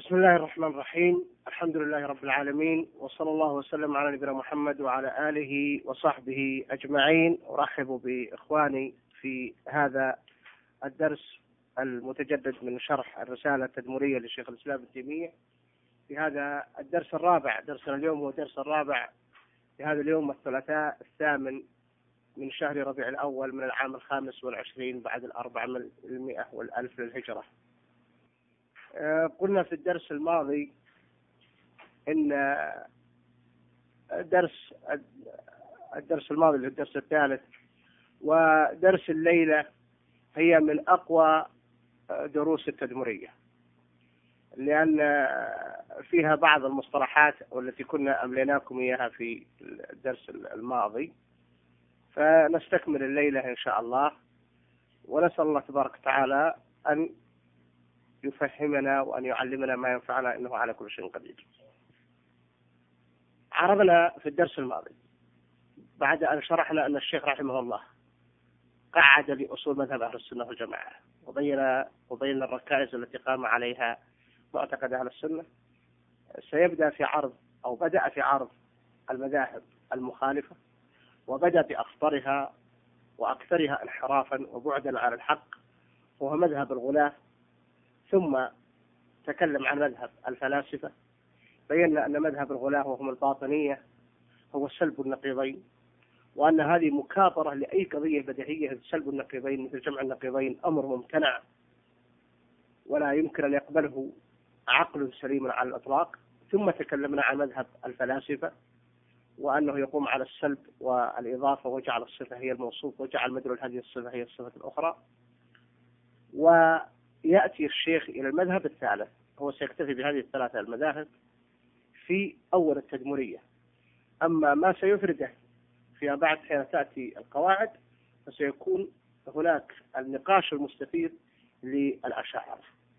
بسم الله الرحمن الرحيم. الحمد لله رب العالمين، وصلى الله وسلم على نبينا محمد وعلى آله وصحبه أجمعين. أرحب بإخواني في هذا الدرس المتجدد من شرح الرسالة التدمرية لشيخ الإسلام ابن تيمية. في هذا الدرس الرابع، درسنا اليوم هو الدرس الرابع في هذا اليوم الثلاثاء 8 من شهر ربيع الأول من العام 25 بعد 400 والألف للهجرة. قلنا في الدرس الماضي إن الدرس الماضي اللي هو الدرس الثالث ودرس الليلة هي من أقوى دروس التدمرية، لأن فيها بعض المصطلحات والتي كنا أمليناكم إياها في الدرس الماضي، فنستكمل الليلة إن شاء الله، ونسأل الله تبارك وتعالى أن يفهمنا وأن يعلمنا ما ينفعنا، إنه على كل شيء قدير. عرضنا في الدرس الماضي بعد أن شرحنا أن الشيخ رحمه الله قعد لأصول مذهب أهل السنة والجماعة وبين الركائز التي قام عليها معتقد أهل السنة، سيبدأ في عرض أو بدأ في عرض المذاهب المخالفة، وبدأ بأخطرها وأكثرها انحرافا وبعدا عن الحق، وهو مذهب الغلاة. ثم تكلم عن مذهب الفلاسفة، بينا أن مذهب الغلاة وهم الباطنية هو سلب النقيضين، وأن هذه مكابرة لأي قضية بديهية. سلب النقيضين مثل جمع النقيضين أمر ممتنع ولا يمكن أن يقبله عقل سليم على الإطلاق. ثم تكلمنا عن مذهب الفلاسفة، وأنه يقوم على السلب والإضافة، وجعل الصفة هي الموصوف، وجعل مدلول هذه الصفة هي الصفة الأخرى. ويأتي الشيخ إلى المذهب الثالث، هو سيكتفي بهذه الثلاثة المذاهب في أول التدمرية. أما ما سيفرده فيما بعد حين تأتي القواعد فسيكون هناك النقاش المستفيض للأشاعرة.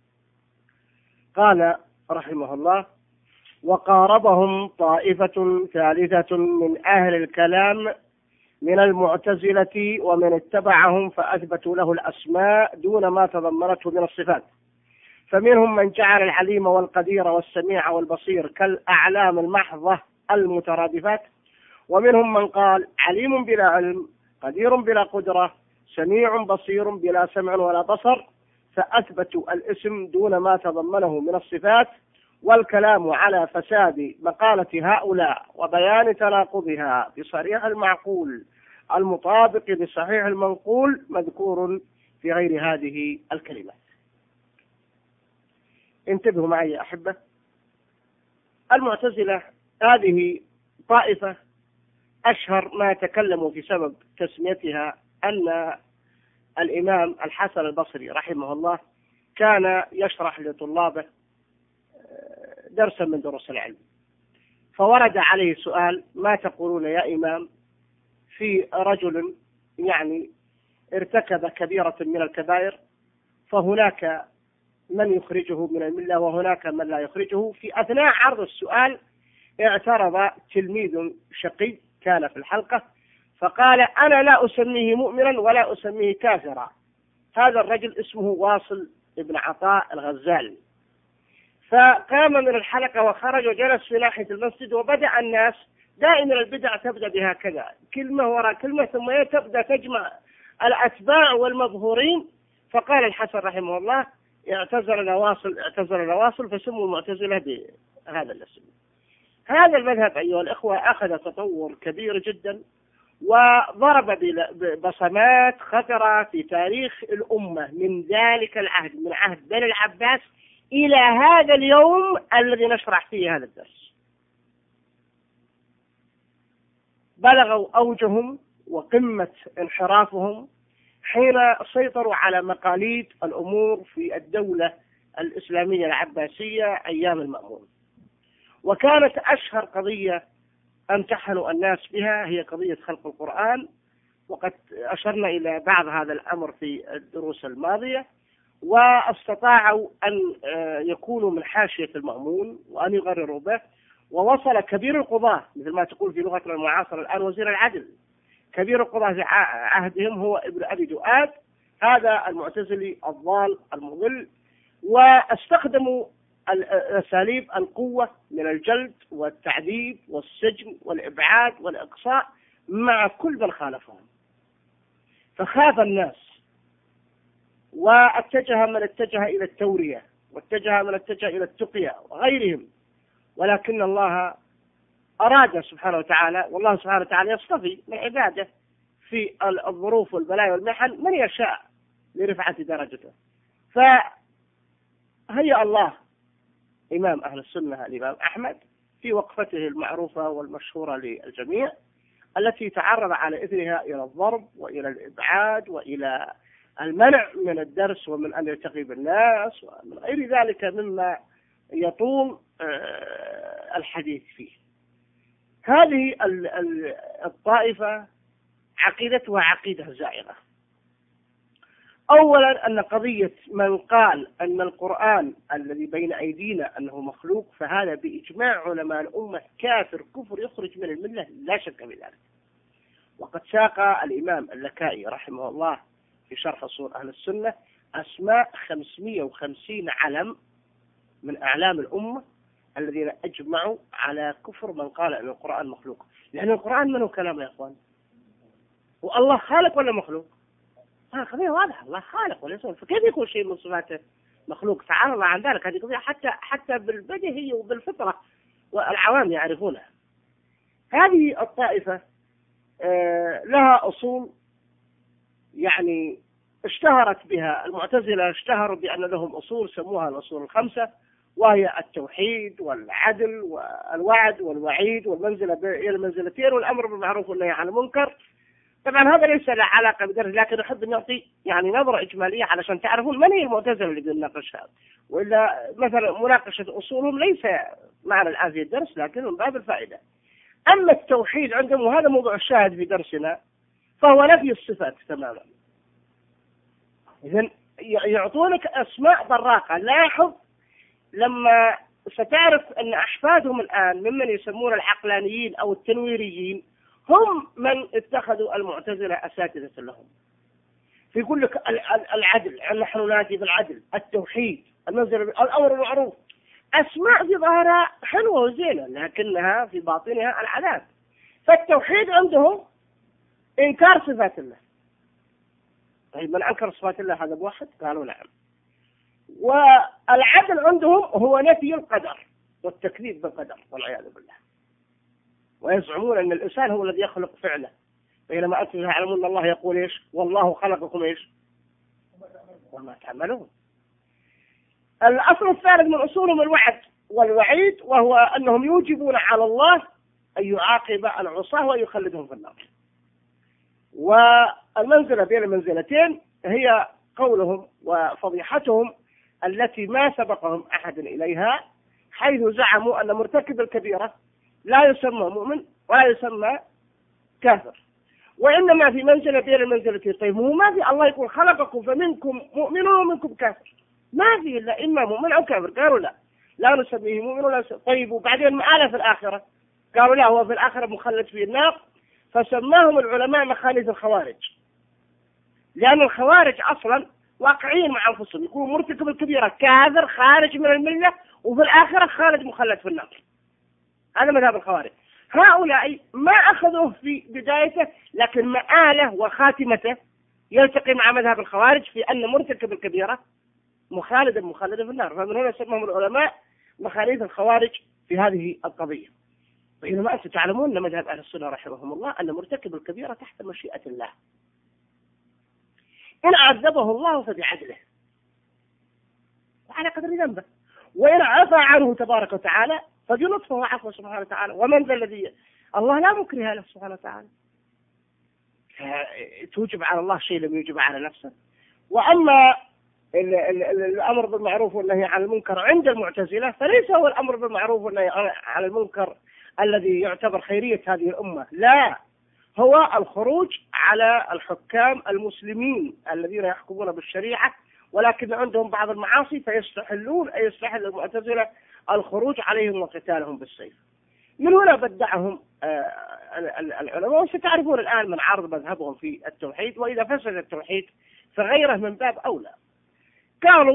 قال رحمه الله: وقاربهم طائفة ثالثة من أهل الكلام من المعتزلة ومن اتبعهم فأثبتوا له الأسماء دون ما تضمنته من الصفات، فمنهم من جعل العليم والقدير والسميع والبصير كالأعلام المحضة المترادفات، ومنهم من قال عليم بلا علم، قدير بلا قدرة، سميع بصير بلا سمع ولا بصر، فأثبتوا الاسم دون ما تضمنه من الصفات. والكلام على فساد مقالة هؤلاء وبيان تناقضها بصريح المعقول المطابق لصحيح المنقول مذكور في غير هذه الكلمات. انتبهوا معي يا أحبة، المعتزلة هذه طائفة أشهر ما تكلموا في سبب تسميتها أن الإمام الحسن البصري رحمه الله كان يشرح لطلابه درسا من دروس العلم، فورد عليه سؤال: ما تقولون يا إمام في رجل ارتكب كبيرة من الكبائر، فهناك من يخرجه من الملة وهناك من لا يخرجه. في أثناء عرض السؤال اعترض تلميذ شقي كان في الحلقة فقال: أنا لا أسميه مؤمنا ولا أسميه كافرا. هذا الرجل اسمه واصل ابن عطاء الغزالي. فقام من الحلقة وخرج وجلس في ناحية المسجد، وبدأ الناس دائما البدع تبدأ بهكذا، كلمة وراء كلمة، ثم تبدأ تجمع الأتباع والمظهورين. فقال الحسن رحمه الله: اعتزلنا واصل، فسموا المعتزلة بهذا الاسم. هذا المذهب أيها الإخوة أخذ تطور كبير جدا، وضرب بصمات خطرة في تاريخ الأمة من ذلك العهد، من عهد بني العباس إلى هذا اليوم الذي نشرح فيه هذا الدرس. بلغوا أوجهم وقمة انحرافهم حين سيطروا على مقاليد الأمور في الدولة الإسلامية العباسية أيام المأمون. وكانت أشهر قضية امتحنوا الناس بها هي قضية خلق القرآن، وقد أشرنا إلى بعض هذا الأمر في الدروس الماضية. واستطاعوا أن يكونوا من حاشية المأمون وأن يغرروا به، ووصل كبير القضاة مثل ما تقول في لغتنا المعاصرة الآن وزير العدل، كبير القضاة في عهدهم هو ابن أبي دؤاد، هذا المعتزلي الضال المضل. واستخدموا أساليب القوة من الجلد والتعذيب والسجن والإبعاد والإقصاء مع كل من خالفهم. فخاف الناس، واتجه من اتجه إلى التورية، واتجه من اتجه إلى التقية وغيرهم. ولكن الله أراد سبحانه وتعالى، والله سبحانه وتعالى يصطفي من عباده في الظروف والبلايا والمحن من يشاء لرفعة درجته. فهيأ الله إمام أهل السنة الإمام أحمد في وقفته المعروفة والمشهورة للجميع، التي تعرض على إثرها إلى الضرب وإلى الإبعاد وإلى المنع من الدرس ومن أن يلتقي بالناس ومن غير ذلك مما يطول الحديث فيه. هذه الطائفة عقيدتها عقيدة زائغة. أولا أن قضية من قال أن القرآن الذي بين أيدينا أنه مخلوق، فهذا بإجماع علماء الأمة كافر كفر يخرج من الملة لا شك بذلك. وقد ساق الإمام اللكائي رحمه الله في شرح أصول أهل السنة أسماء 550 علم من أعلام الأمة الذين أجمعوا على كفر من قال أن القرآن مخلوق. لأن القرآن منه كلام يا أخوان، والله خالق ولا مخلوق؟ قضية واضحة، الله خالق وليس، فكيف يكون شيء من صفاته مخلوق؟ تعالى الله عن ذلك. هذه قضية حتى بالبديهية وبالفطرة والعوام يعرفونها. هذه الطائفة لها أصول يعني اشتهرت بها المعتزلة، اشتهروا بأن لهم أصول سموها الأصول الخمسة، وهي التوحيد والعدل والوعد والوعيد والمنزلة إلى المنزلتين والأمر بالمعروف والنهي عن المنكر. طبعا هذا ليس له علاقة بدرس، لكن أحب أن نعطي يعني نظرة إجمالية علشان تعرفون من هي المعتزلة اللي بنناقشها. وإلا مثلا مناقشة أصولهم ليس معنى الآن في الدرس، لكن من باب الفائدة. أما التوحيد عندهم، وهذا موضوع الشاهد في درسنا، فهو نفي الصفات تماما. إذن يعطونك أسماء براقة. لاحظ لما ستعرف أن أحفادهم الآن ممن يسمون العقلانيين أو التنويريين هم من اتخذوا المعتزلة أساتذة لهم. فيقول لك العدل، نحن ناتي بالعدل، التوحيد، المنزل، الأمر بالمعروف، أسماء في ظاهرها حلوة وزينة لكنها في باطنها العذاب. فالتوحيد عندهم إنكار صفات الله. طيب من أنكر صفات الله هذا بواحد؟ قالوا نعم. والعدل عندهم هو نفي القدر والتكذيب بالقدر والعياذ بالله، ويزعمون أن الإنسان هو الذي يخلق فعله، بينما أنتم تعلمون أن الله يقول إيش؟ والله خلقكم إيش؟ وما تعملون. الأصل الثالث من أصولهم الوعد والوعيد، وهو أنهم يوجبون على الله أن يعاقب العصاة ويخلدهم في النار. والمنزلة بين المنزلتين هي قولهم وفضيحتهم التي ما سبقهم أحد إليها، حيث زعموا أن مرتكب الكبيرة لا يسمى مؤمن ولا يسمى كافر، وإنما في منزلة بين المنزلتين. طيب هو ما في الله يقول خلقكم فمنكم مؤمن ومنكم كافر، ما في إلا إما مؤمن أو كافر. قالوا لا نسميه مؤمن ولا طيب وبعدين مآله في الآخرة؟ قالوا لا، هو في الآخرة مخلد في النار. فسماهم العلماء مخالف الخوارج، لأن الخوارج أصلا واقعيين مع أنفسهم، يكون مرتكب الكبيرة كافر خارج من الملة، وفي الآخرة خالد مخلد في النار. هذا مذهب الخوارج. هؤلاء ما أخذوه في بدايته، لكن مآله وخاتمته يلتقي مع مذهب الخوارج في أن مرتكب الكبيرة مخلد في النار. فمن هنا سمهم العلماء مخالف الخوارج في هذه القضية. بينما أنتم تعلمون أن مذهب أهل السنة رحمهم الله أن مرتكب الكبيرة تحت مشيئة الله، إن عذبه الله فبعدله وعلى قدر ذنبه، وإن عفى عنه تبارك وتعالى فبلطفه وعفوه سبحانه وتعالى. ومن ذا الذي الله لا مكره له سبحانه وتعالى، توجب على الله شيء لم يوجب على نفسه. وأما الأمر بالمعروف والنهي عن المنكر عند المعتزلة فليس هو الأمر بالمعروف والنهي عن المنكر الذي يعتبر خيرية هذه الأمة، لا، هو الخروج على الحكام المسلمين الذين يحكمون بالشريعة ولكن عندهم بعض المعاصي فيستحل المعتزلة الخروج عليهم وقتالهم بالسيف. من هنا بدعهم العلماء، وستعرفون الآن من عرض مذهبهم في التوحيد، وإذا فسد التوحيد فغيره من باب أولى. قالوا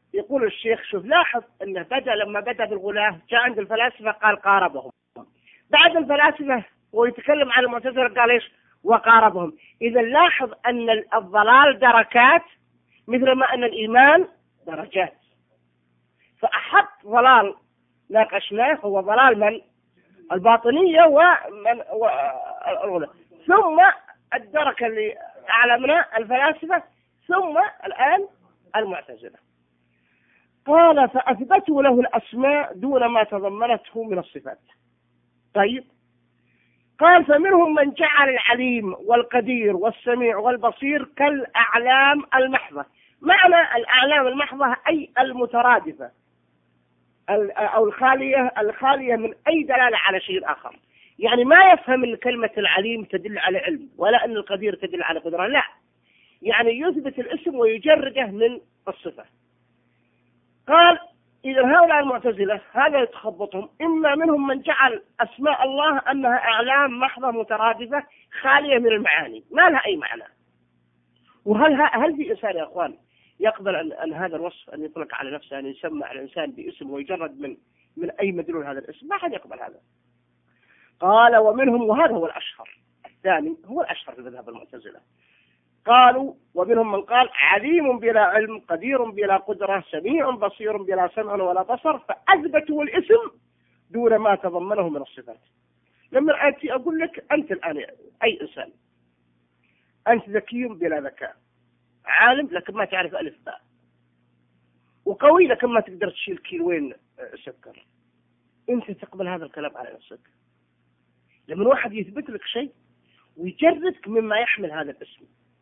يقول الشيخ شوف لاحظ أنه لما بدأ بالغلاة جاء عند الفلاسفة قال قاربهم، بعد الفلاسفة ويتكلم عن المعتزلة قال إيش؟ وقاربهم. إذا لاحظ أن الضلال دركات مثل ما أن الإيمان درجات، فأحط ضلال ناقشناه هو ضلال من؟ الباطنية ومن الغلاة، ثم الدركة اللي أعلمنا الفلاسفة، ثم الآن المعتزلة. قال فأثبتوا له الأسماء دون ما تضمنته من الصفات. طيب قال فمنهم من جعل العليم والقدير والسميع والبصير كالأعلام المحضة. معنى الأعلام المحضة أي المترادفة أو الخالية من أي دلالة على شيء آخر. يعني ما يفهم أن كلمة العليم تدل على علم، ولا أن القدير تدل على قدرة، لا، يعني يثبت الاسم ويجرده من الصفة. قال إذا هؤلاء المعتزلة هذا يتخبطهم، إما منهم من جعل أسماء الله أنها أعلام محضة مترادفة خالية من المعاني، ما لها أي معنى. هل في إنسان يا أخوان يقبل أن هذا الوصف أن يطلق على نفسه، أن يسمى على الإنسان باسم ويجرد من أي مدلول هذا الاسم؟ ما حد يقبل هذا. قال ومنهم، وهذا هو الأشهر، الثاني هو الأشهر في مذهب المعتزلة، قالوا ومنهم من قال عليم بلا علم، قدير بلا قدرة، سميع بصير بلا سمع ولا بصر، فأثبتوا الاسم دون ما تضمنه من الصفات. لما أتي أقول لك أنت الآن أي إنسان، أنت ذكي بلا ذكاء، عالم لكن ما تعرف ألف باء، وقوي لكن ما تقدر تشيل كيلوين سكر، أنت تقبل هذا الكلام على نفسك؟ لما واحد يثبت لك شيء ويجردك مما يحمل هذا الاسم،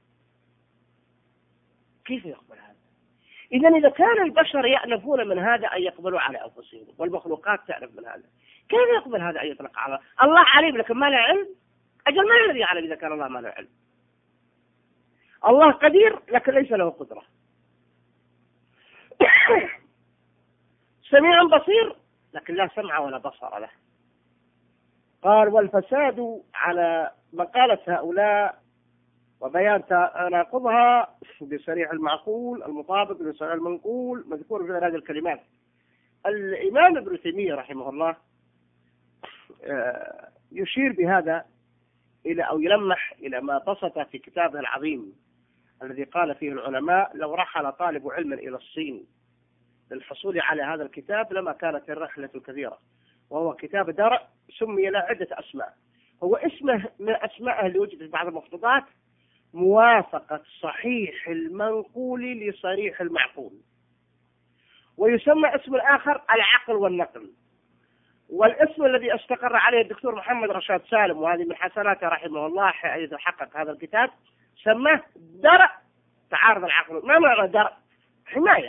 كيف يقبل هذا؟ إذا كان البشر يأنفون من هذا أن يقبلوا على أنفسهم، والمخلوقات تعرف من هذا، كيف يقبل هذا أن يطلق على الله عليم لكن ما له علم؟ أجل ما الذي يعلم إذا كان الله ما له علم؟ الله قدير لكن ليس له قدرة، سميع بصير لكن لا سمع ولا بصر له. قال والفساد على مقالة هؤلاء وبيان تناقضها بصريح المعقول المطابق لصريح المنقول مذكور في هذه الكلمات. الإمام ابن تيمية رحمه الله يشير بهذا إلى أو يلمح إلى ما بسط في كتابه العظيم الذي قال فيه العلماء لو رحل طالب علم إلى الصين للحصول على هذا الكتاب لما كانت الرحلة كبيرة، وهو كتاب درء سمي له عدة أسماء. هو اسمه من أسمائه اللي وجدت في بعض المخطوطات موافقة صحيح المنقول لصريح المعقول، ويسمى اسم الآخر العقل والنقل. والاسم الذي استقر عليه الدكتور محمد رشاد سالم، وهذه من حسناته رحمه الله حيث حقق هذا الكتاب، سماه درء تعارض العقل. ما معنى درء؟ حماية.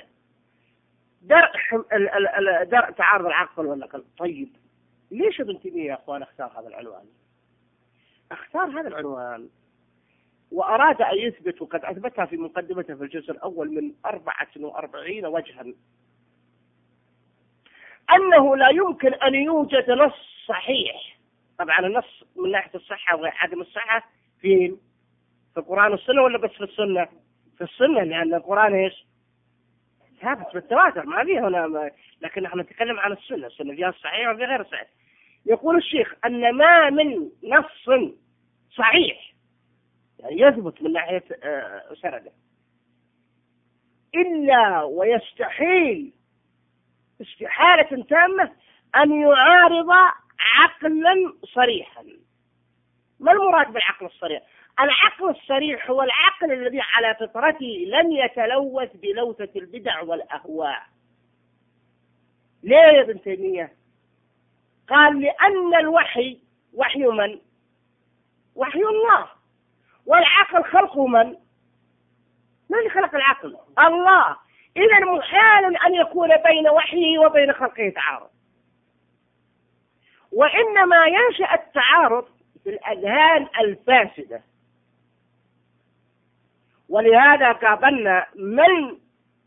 درء تعارض العقل والنقل. طيب ليش ابن تيمية يا أخوان اختار هذا العنوان؟ اختار هذا العنوان وأراد أن يثبت، وقد أثبتها في مقدمته في الجزء الأول من 44 وجها، أنه لا يمكن أن يوجد نص صحيح. طبعا النص من ناحية الصحة وعدم الصحة في القرآن والسنة، ولا بس في السنة؟ في السنة، لأن القرآن إيش؟ ثابت بالتواتر ما فيه هنا، لكن نحن نتكلم عن السنة فيها الصحيح وفي غير الصحيح. يقول الشيخ أن ما من نص صحيح يعني يثبت من ناحية سنده إلا ويستحيل استحالة تامة أن يعارض عقلا صريحا. ما المراد بالعقل الصريح؟ العقل الصريح هو العقل الذي على فطرته لم يتلوث بلوثة البدع والأهواء. ليه يا ابن تيمية؟ قال لأن الوحي وحي من؟ وحي الله، والعقل خلقه من؟ من اللي خلق العقل؟ الله. إذا محال أن يكون بين وحيه وبين خلقه تعارض، وإنما ينشأ التعارض في الأذهان الفاسدة. ولهذا قابلنا من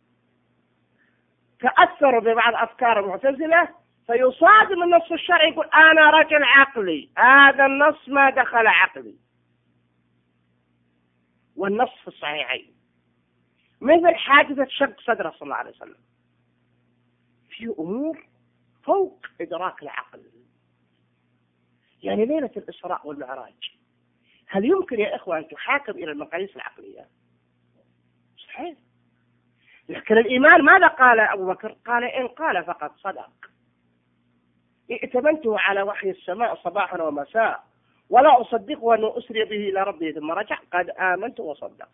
تأثروا ببعض أفكار المعتزلة فيصادم النص الشرعي يقول أنا رجل عقلي، هذا النص ما دخل عقلي. والنص في الصحيحين مثل حادثة شق صدر صلى الله عليه وسلم، في أمور فوق إدراك العقل. يعني ليلة الإسراء والمعراج هل يمكن يا إخوة أن تحاكم إلى المقاييس العقلية؟ صحيح. لكن الإيمان ماذا قال أبو بكر؟ قال إن قال فقد صدق، ائتمنته على وحي السماء صباحا ومساء ولا أصدقه أنه أسري به إلى ربه ثم رجع، قد آمنت وصدق.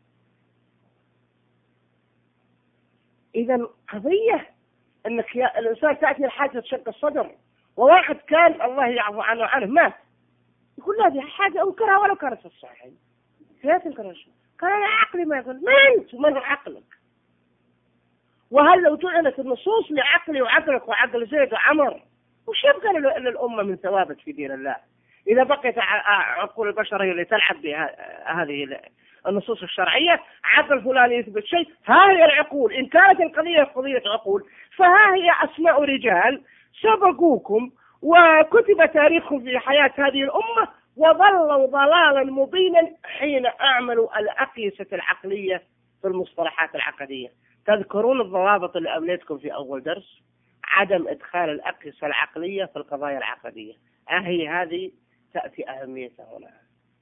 إذا قضية أنك يا الإنسان تأتي الحاجة تشق الصدر، وواحد كان الله يعفو عنه مات، يقول لا هذه حاجة أنكرها ولو كانت في الصحيحين، لا تنكرها. قال أنا عقلي ما يقول. من عقلك؟ وهل لو جعلت النصوص لعقلي وعقلك وعقل زيد وعمر وش يبقى للأمة من ثوابت في دين الله إذا بقيت عقول البشر هي اللي تلعب بهذه النصوص الشرعية؟ عقل فلان يثبت شيء، ها هي العقول. إن كانت القضية قضية عقول فها هي أسماء رجال سبقوكم وكتب تاريخهم في حياة هذه الأمة وظلوا ضلالا مبينا حين أعملوا الأقيسة العقلية في المصطلحات العقدية. تذكرون الضوابط اللي أمليتكم في أول درس؟ عدم إدخال الأقيسة العقلية في القضايا العقدية. هي هذه تأتي أهميتها هنا.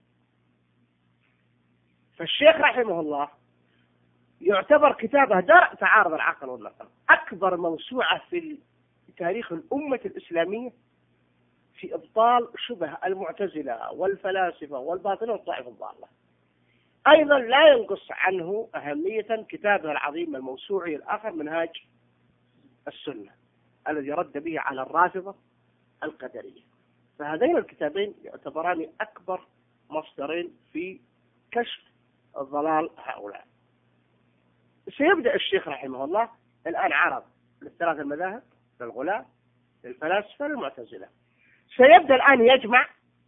فالشيخ رحمه الله يعتبر كتابه درء تعارض العقل والنقل، أكبر موسوعة في تاريخ الأمة الإسلامية في إبطال شبه المعتزلة والفلاسفة والباطنة والطائفة الضالة. أيضا لا ينقص عنه أهمية كتابه العظيم الموسوعي الآخر منهاج السنة الذي رد به على الرافضة القدرية. فهذين الكتابين يعتبران أكبر مصدرين في كشف الضلال هؤلاء. سيبدأ الشيخ رحمه الله الآن عرض للثلاث المذاهب، للغلاة، للفلاسفة، للمعتزلة. سيبدأ الآن يجمع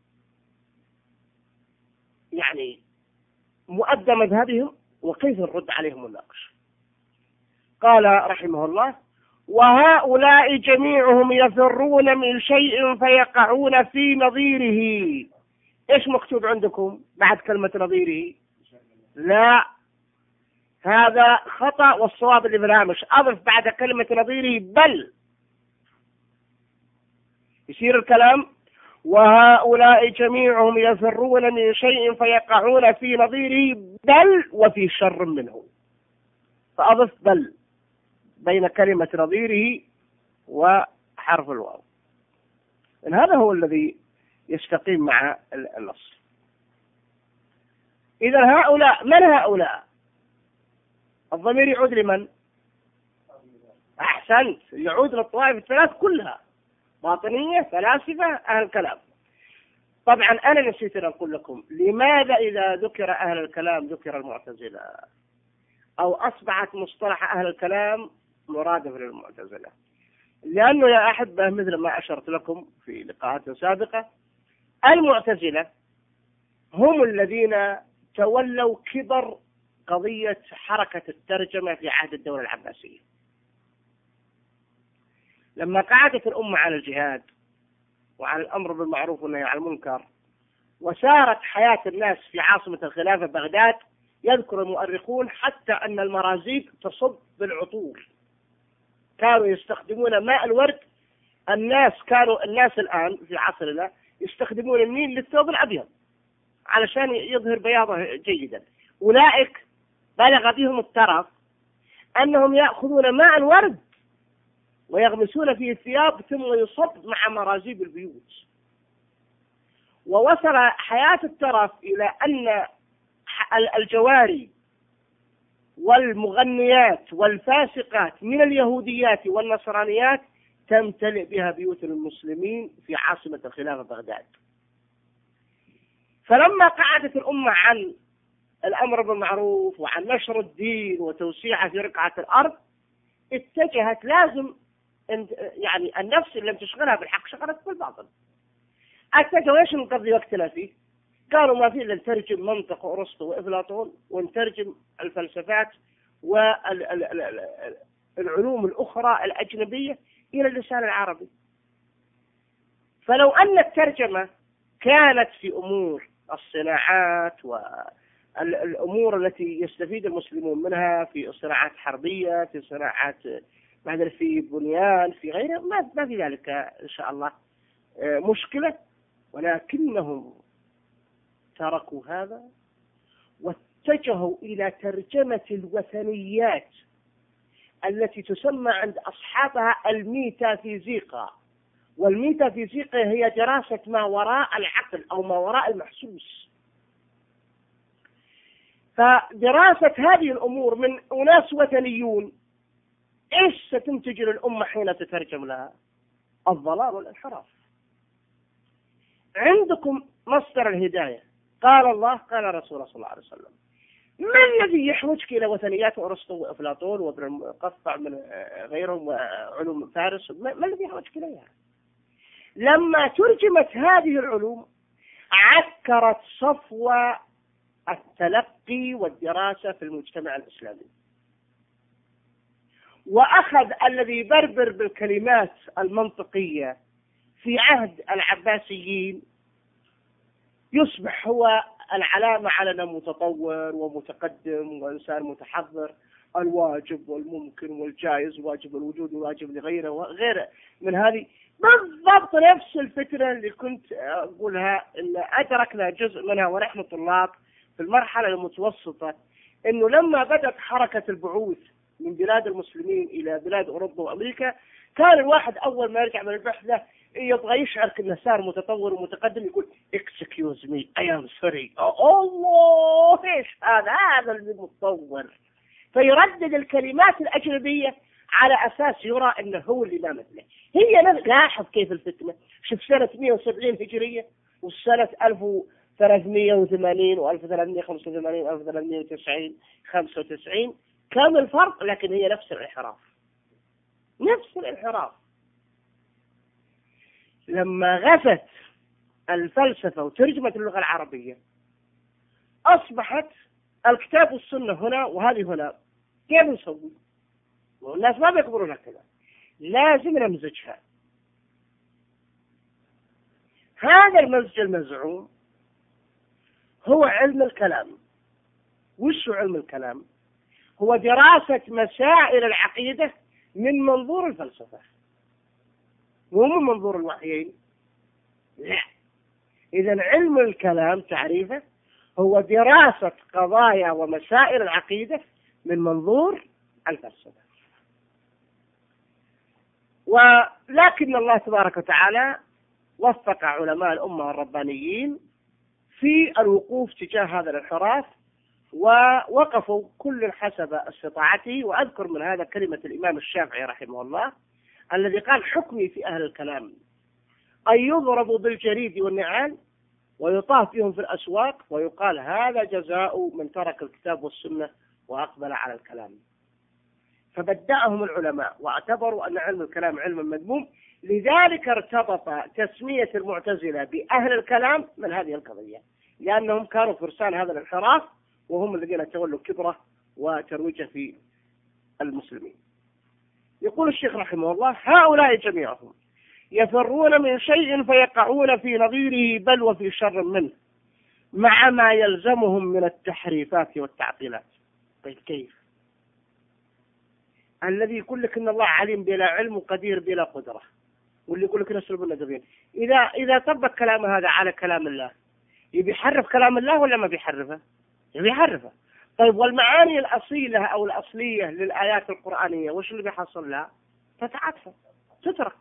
يعني مؤدى مذهبهم وكيف الرد عليهم والنقش. قال رحمه الله: وهؤلاء جميعهم يفرون من شيء فيقعون في نظيره. ايش مكتوب عندكم بعد كلمة نظيره؟ لا، هذا خطأ، والصواب اللي بالهامش أضف بعد كلمة نظيره بل. يصير الكلام: وهؤلاء جميعهم يفرون من شيء فيقعون في نظيره بل وفي شر منه. فأضف بل بين كلمة نظيره وحرف الواو. إن هذا هو الذي يستقيم مع النص. إذا هؤلاء من هؤلاء؟ الضمير يعود لمن؟ أحسنت، يعود للطوائف الثلاث كلها، باطنية، فلاسفة، أهل الكلام. طبعا أنا نسيت أن أقول لكم لماذا إذا ذكر أهل الكلام ذكر المعتزلة، أو أصبحت مصطلح أهل الكلام مرادف للمعتزلة. لأنه يا أحبة مثل ما أشرت لكم في لقاءات سابقة، المعتزلة هم الذين تولوا كبر قضية حركة الترجمة في عهد الدولة العباسية. لما قعدت الأمة على الجهاد وعلى الأمر بالمعروف والنهي عن المنكر وسارت حياة الناس في عاصمة الخلافة بغداد، يذكر المؤرخون حتى أن المرازيق تصب بالعطور، كانوا يستخدمون ماء الورد. الناس الآن في عصرنا يستخدمون النيل للثوب الأبيض علشان يظهر بياضه جيدا. أولئك بلغ بهم الترف أنهم يأخذون ماء الورد ويغمسون فيه الثياب ثم يصب مع مرازيب البيوت. ووصل حياة الترف إلى أن الجواري والمغنيات والفاسقات من اليهوديات والنصرانيات تمتلئ بها بيوت المسلمين في عاصمة الخلافة بغداد. فلما قعدت الأمة عن الأمر بالمعروف وعن نشر الدين وتوسيعه في رقعة الأرض، اتجهت لازم يعني النفس اللي لم تشغلها بالحق شغلت بالباطل. اتجهوا ايش نقضي وقتنا فيه؟ قالوا ما في الا نترجم منطق ارسطو وافلاطون ونترجم الفلسفات والعلوم الاخرى الاجنبيه الى اللسان العربي. فلو ان الترجمه كانت في امور الصناعات والامور التي يستفيد المسلمون منها، في صناعات حربيه، في صناعات بعدين في بنيان في غيره، ما في ذلك إن شاء الله مشكلة، ولكنهم تركوا هذا واتجهوا إلى ترجمة الوثنيات التي تسمى عند أصحابها الميتافيزيقا. والميتافيزيقا هي دراسة ما وراء العقل أو ما وراء المحسوس. فدراسة هذه الأمور من أناس وثنيون إيش ستنتج للأمة حين تترجم لها؟ الضلال والانحراف. عندكم مصدر الهداية، قال الله قال رسول صلى الله عليه وسلم. ما الذي يحوجك إلى وثنيات أرسطو وأفلاطون وابن المقفع من غيرهم وعلوم فارس؟ ما الذي يحوجك إليها؟ لما ترجمت هذه العلوم عكرت صفوة التلقي والدراسة في المجتمع الإسلامي، وأخذ الذي يبربر بالكلمات المنطقية في عهد العباسيين يصبح هو العلامة على أنه متطور ومتقدم وإنسان متحضر، الواجب والممكن والجائز، واجب الوجود وواجب لغيره وغيره من هذه. بالضبط نفس الفكرة اللي كنت أقولها إن أدركنا جزء منها ونحن طلاب في المرحلة المتوسطة، إنه لما بدأت حركة البعوث من بلاد المسلمين إلى بلاد أوروبا وأمريكا، كان الواحد أول ما يرجع من البحث يبغى يشعر كأنه صار متطور ومتقدم، يقول excuse me I am sorry. الله إيش هذا اللي متطور، فيردد الكلمات الأجنبية على أساس يرى أنه هو اللي ما مثله. هي لاحظ كيف الفتنة. شوف سنة 170 هجرية والسنة 1380 و1385 و1390 95 كم الفرق، لكن هي نفس الانحراف، نفس الانحراف. لما غفت الفلسفة وترجمت اللغة العربية أصبحت الكتاب والسنة هنا وهذه هنا. كيف نسوي؟ والناس ما بيقبلون هكذا، لازم نمزجها. هذا المزج المزعوم هو علم الكلام. وش علم الكلام؟ هو دراسة مسائل العقيدة من منظور الفلسفة، مو من منظور الوحيين، لا. إذن علم الكلام تعريفه هو دراسة قضايا ومسائل العقيدة من منظور الفلسفة. ولكن الله تبارك وتعالى وفق علماء الأمة الربانيين في الوقوف تجاه هذا الانحراف، ووقفوا كل حسب استطاعته. وأذكر من هذا كلمة الإمام الشافعي رحمه الله الذي قال حكمي في أهل الكلام أن يضربوا بالجريد والنعال ويطاف بهم في الأسواق ويقال هذا جزاء من ترك الكتاب والسنة وأقبل على الكلام. فبدأهم العلماء واعتبروا أن علم الكلام علم مذموم، لذلك ارتبط تسمية المعتزلة بأهل الكلام من هذه القضية، لأنهم كانوا فرسان هذا الانحراف وهم الذين تولوا كبره وترويجه في المسلمين. يقول الشيخ رحمه الله هؤلاء جميعهم يفرون من شيء فيقعون في نظيره بل وفي شر منه مع ما يلزمهم من التحريفات والتعطيلات. طيب كيف؟ الذي يقول لك ان الله عليم بلا علم وقدير بلا قدرة، واللي يقول لك نسلب النذبين، إذا طبق كلام هذا على كلام الله يبي يحرف كلام الله ولا ما بيحرفه؟ يبي يحرفه. طيب والمعاني الأصيلة أو الأصلية للآيات القرآنية وش اللي بيحصل لها؟ تتعطف، تترك.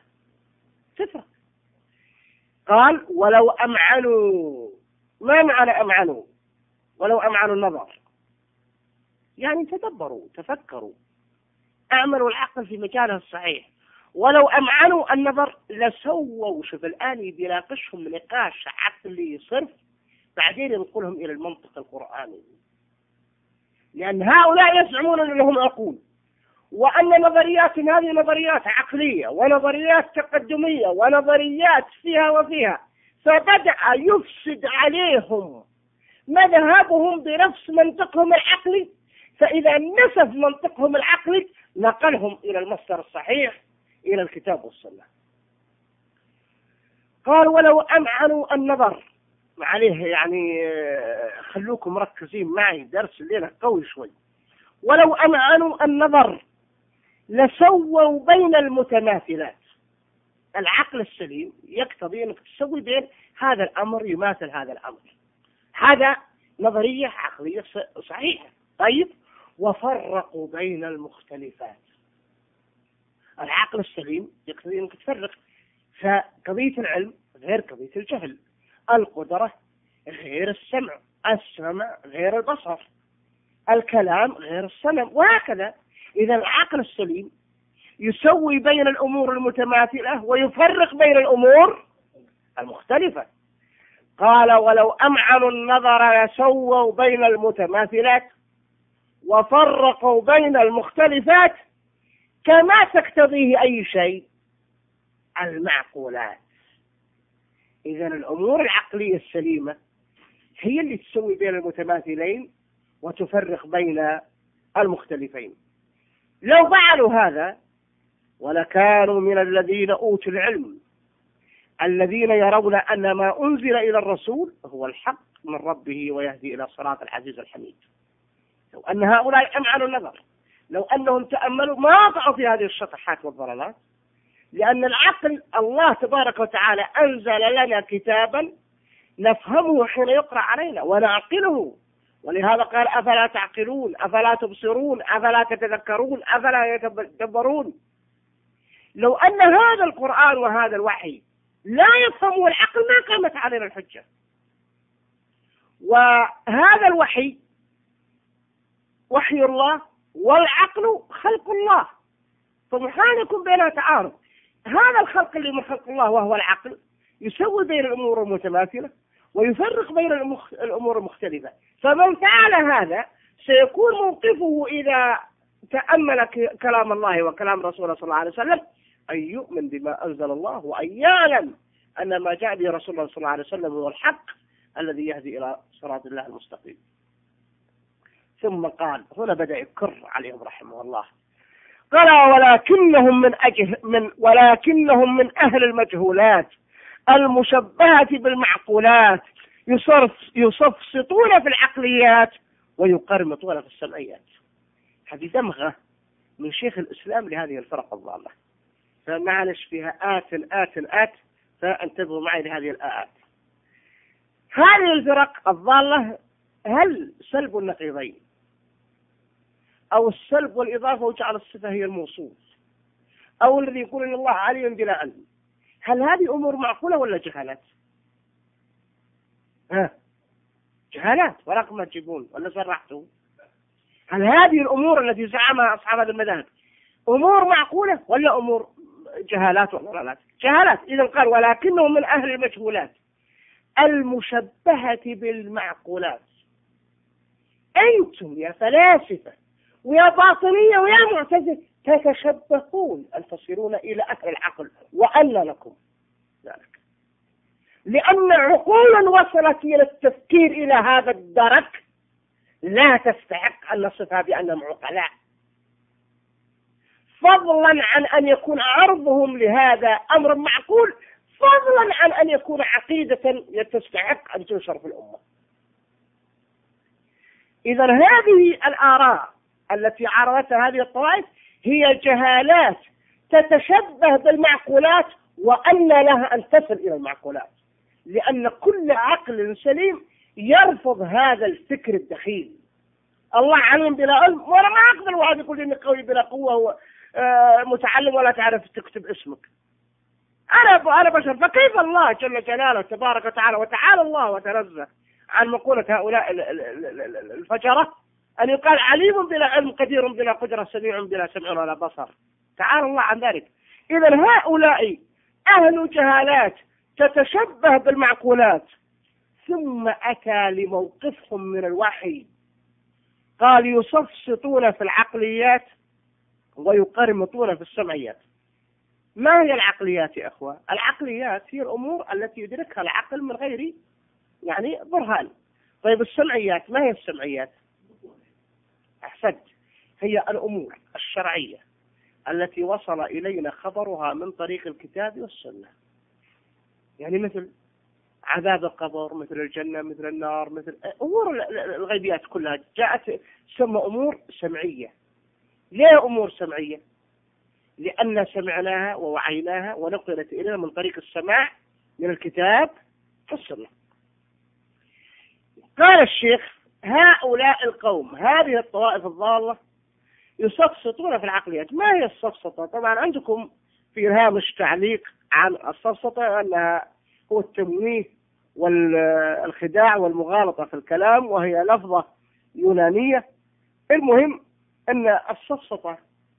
قال ولو أمعنوا. ما معنى أمعنوا؟ ولو أمعنوا النظر يعني تدبروا تفكروا أعملوا العقل في مجاله الصحيح. ولو أمعنوا النظر لسووا. شوف الآن يناقشهم نقاش عقلي صرف، بعدين ينقلهم إلى المنطق القرآني، لأن هؤلاء يزعمون أن لهم عقول وأن نظريات هذه نظريات عقلية ونظريات تقدمية ونظريات فيها وفيها، فبدأ يفسد عليهم مذهبهم بنفس منطقهم العقلي. فإذا نسف منطقهم العقلي نقلهم إلى المصدر الصحيح إلى الكتاب والسنة. قال ولو أمعنوا النظر عليه، يعني خلوكم مركزين معي، درس الليلة قوي شوي. ولو أمعنوا النظر لسووا بين المتماثلات. العقل السليم يقتضي أنك تسوي بين هذا الأمر يماثل هذا الأمر. هذا نظرية عقلية صحيحة. طيب، وفرقوا بين المختلفات. العقل السليم يقتضي أنك تفرق، فقضية العلم غير قضية الجهل، القدرة غير السمع، السمع غير البصر، الكلام غير السمع، وهكذا. إذا العقل السليم يسوي بين الأمور المتماثلة ويفرق بين الأمور المختلفة. قال: ولو أمعنوا النظر لسووا بين المتماثلات وفرقوا بين المختلفات كما تقتضيه أي شيء المعقولات. إذا الأمور العقلية السليمة هي اللي تسوي بين المتماثلين وتفرق بين المختلفين. لو فعلوا هذا ولكانوا من الذين أوتوا العلم الذين يرون أن ما أنزل إلى الرسول هو الحق من ربه ويهدي إلى صراط العزيز الحميد. لو أن هؤلاء أمعنوا النظر، لو أنهم تأملوا ما وقعوا في هذه الشطحات والضلالات، لأن العقل الله تبارك وتعالى أنزل لنا كتابا نفهمه حين يقرأ علينا ونعقله، ولهذا قال: أفلا تعقلون، أفلا تبصرون، أفلا تتذكرون، أفلا يتدبرون. لو أن هذا القرآن وهذا الوحي لا يفهمه العقل ما قامت علينا الحجة. وهذا الوحي وحي الله والعقل خلق الله، فمحال يكون بينها تعارض. هذا الخلق اللي من خلق الله وهو العقل يسوي بين الأمور المتماثلة ويفرق بين الأمور المختلفة. فمن فعل هذا سيكون موقفه إذا تأمل كلام الله وكلام رسوله صلى الله عليه وسلم أن يؤمن بما أنزل الله وأن يعلم أن ما جاء به رسول الله صلى الله عليه وسلم هو الحق الذي يهدي إلى صراط الله المستقيم. ثم قال، هنا بدأ يكر عليهم رحمه الله، قال: ولكنهم من أهل المجهولات المشبهة بالمعقولات يصفصطون في العقليات ويقرمطون في السمعيات. هذه دمغة من شيخ الإسلام لهذه الفرق الضالة، فمعلش فيها آت فانتبهوا معي لهذه الآيات. هذه الفرق الضالة هل سلب النقيضين أو السلب والإضافة وجعل الصفة هي الموصوف، أو الذي يقول إن الله عليم بلا علم، هل هذه أمور معقولة ولا جهالات؟ جهالات، وراكم ما تجيبون ولا صرحتوا. هل هذه الأمور التي زعمها أصحاب هذه المذاهب أمور معقولة ولا أمور جهالات وضلالات؟ جهالات. إذا قال: ولكنهم من أهل المجهولات المشبهة بالمعقولات. أنتم يا فلاسفة ويا باطنية ويا معتزلة تتشبهون أن تصيرون إلى أهل العقل، وأن لكم ذلك، لأن عقولا وصلت إلى التفكير إلى هذا الدرك لا تستحق أن نصفها بأنهم عقلاء، فضلا عن أن يكون عرضهم لهذا أمر معقول، فضلا عن أن يكون عقيدة تستحق أن تنشر في الأمة. إذا هذه الآراء التي عرضتها هذه الطوائف هي جهالات تتشبه بالمعقولات، وأن لها أن تصل إلى المعقولات، لأن كل عقل سليم يرفض هذا الفكر الدخيل. الله عليم بلا علم، وأنا ما أقبل واحد يقول إني قوي بلا قوة متعلم ولا تعرف تكتب اسمك. أنا بشر، فكيف الله جل جلاله تبارك وتعالى وتعالى الله وتنزه عن مقولة هؤلاء الفجرة أن يقال عليم بلا علم، قدير بلا قدرة، سميع بلا سمع ولا بصر. تعالى الله عن ذلك. إذا هؤلاء أهل جهالات تتشبه بالمعقولات، ثم أتى لموقفهم من الوحي قال: يصفصطون في العقليات ويقرمطون في السمعيات. ما هي العقليات يا أخوة؟ العقليات هي الأمور التي يدركها العقل من غير برهان. طيب السمعيات، ما هي السمعيات؟ أحسنت، هي الأمور الشرعية التي وصل إلينا خبرها من طريق الكتاب والسنة، يعني مثل عذاب القبر، مثل الجنة، مثل النار، مثل أمور الغيبيات كلها جاءت تسمى أمور سمعية. ليه أمور سمعية؟ لأن سمعناها ووعيناها ونقلت إلينا من طريق السماع من الكتاب والسنة. قال الشيخ: هؤلاء القوم، هذه الطوائف الضالة، يسفسطون في العقليات. ما هي السفسطة؟ طبعا عندكم في الهامش تعليق عن السفسطة أنها هو التمويه والخداع والمغالطة في الكلام، وهي لفظة يونانية. المهم أن السفسطة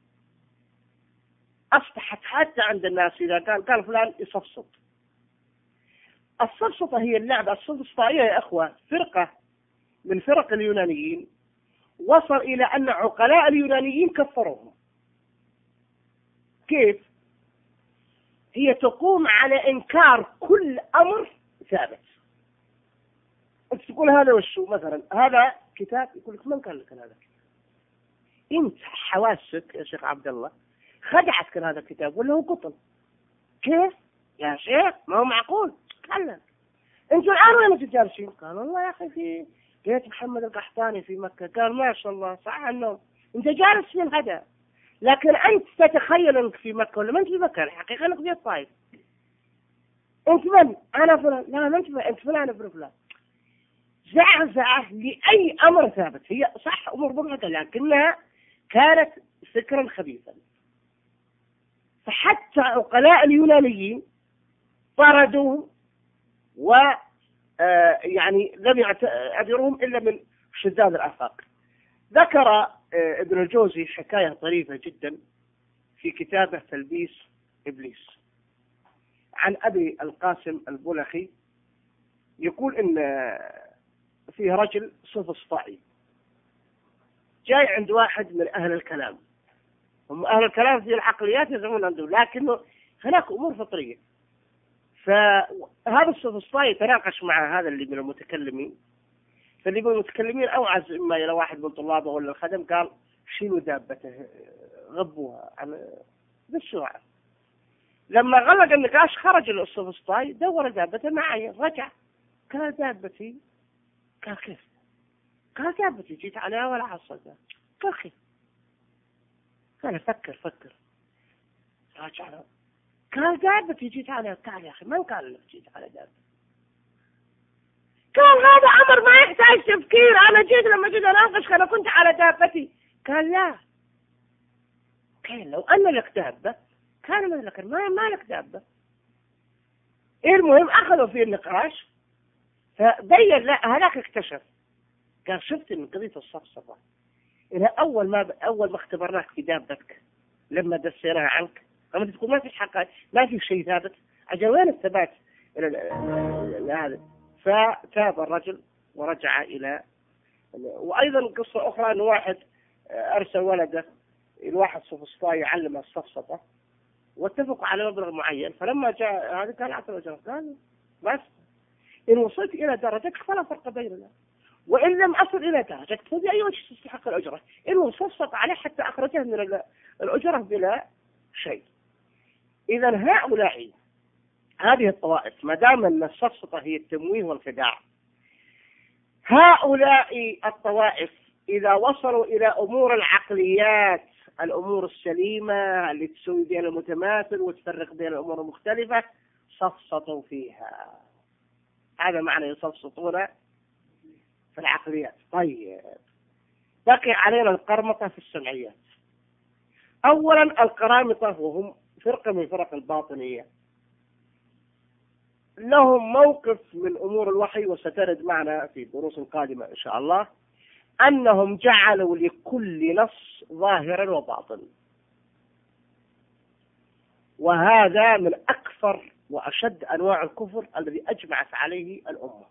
أصبحت حتى عند الناس إذا قال فلان يسفسط. السفسطة هي اللعبة السفسطائية يا أخوة، فرقة من فرق اليونانيين وصل إلى أن عقلاء اليونانيين كفروهم. كيف؟ هي تقوم على إنكار كل أمر ثابت. أنت تقول هذا وشو مثلا، هذا كتاب، يقول لك من قال لك هذا كتاب؟ أنت حواسك يا شيخ عبد الله خدعتك هذا الكتاب ولا هو قطن؟ كيف يا شيخ؟ ما هو معقول. قال لك أنتوا الآن وين تجالسين؟ قال والله يا أخي في بيت محمد القحطاني في مكة. قال ما شاء الله صح عنه، أنت جالس في هذا، لكن أنت تتخيل أنك في مكة ولا ما أنت في مكة؟ الحقيقة أنك في الطائف. أنت من؟ أنا فلان. لا ما أنت فلان ابن فلان. زعزعة لأي أمر ثابت. هي صح أمور بغضة، لكنها كانت فكرا خبيثا. فحتى عقلاء اليونانيين طردوهم يعني لم يعتبروهم إلا من شذاذ الآفاق. ذكر ابن الجوزي حكاية طريفة جدا في كتابه تلبيس إبليس عن أبي القاسم البلخي. يقول إن فيه رجل سفسطائي جاي عند واحد من أهل الكلام. هم أهل الكلام في العقليات يزعمون عندهم، لكنه هناك أمور فطرية. فهذا السفسطائي يتناقش مع هذا اللي من المتكلمين، فاللي من المتكلمين أوعز إما إلى واحد من طلابه ولا الخدم، قال شيلوا دابته غبوها عن بالسرعة. لما غلق النقاش خرج السفسطائي دور دابته معي، رجع قال دابتي. قال كيف؟ قال دابتي جيت عليها ولا حصلتها. قال كيف؟ قال فكر. رجع له قال دابتي جيت عليها. قال يا أخي من قال لك جيت على دابتي؟ قال هذا أمر ما يحتاج تفكير، أنا جيت لما جيت أناقش أنا كنت على دابتي. قال لا، قال لو أن لك دابة كان لك، ما لك دابة. المهم أخذوا في النقاش، فبين لا هذاك اكتشف. قال شفت من قضية الصفصفة إلى أول ما اختبرناك في دابتك لما دسيناها عنك، أما تقول ما في حقائق، ما في شيء ثابت، أجل وين الثبات هذا؟ فتاب الرجل ورجع إلى. وأيضا قصة أخرى أن واحد أرسل ولده الواحد سفسطائي يعلم السفسطة، واتفقوا على مبلغ معين. فلما جاء هذا قال أعطي الأجرة. قال بس إن وصلت إلى درجتك فلا فرق بيننا، وإن لم أصل إلى درجتك فبأي وجه تستحق الأجرة. إنه سفسط عليه حتى أخرجه من الأجرة بلا شيء. إذا هؤلاء هذه الطوائف ما دام أن السفسطة هي التمويه والخداع، هؤلاء الطوائف إذا وصلوا إلى أمور العقليات، الأمور السليمة اللي تسوي بين المتماثل وتفرق بين الأمور المختلفة، سفسطوا فيها. هذا معنى يسفسطون في العقليات. طيب بقي علينا القرمطة في السمعيات. أولا القرامطة، وهم فرقة من فرق الباطنية، لهم موقف من أمور الوحي، وسترد معنا في دروس قادمة إن شاء الله، أنهم جعلوا لكل نص ظاهرا وباطن، وهذا من أكثر وأشد أنواع الكفر الذي أجمعت عليه الأمة.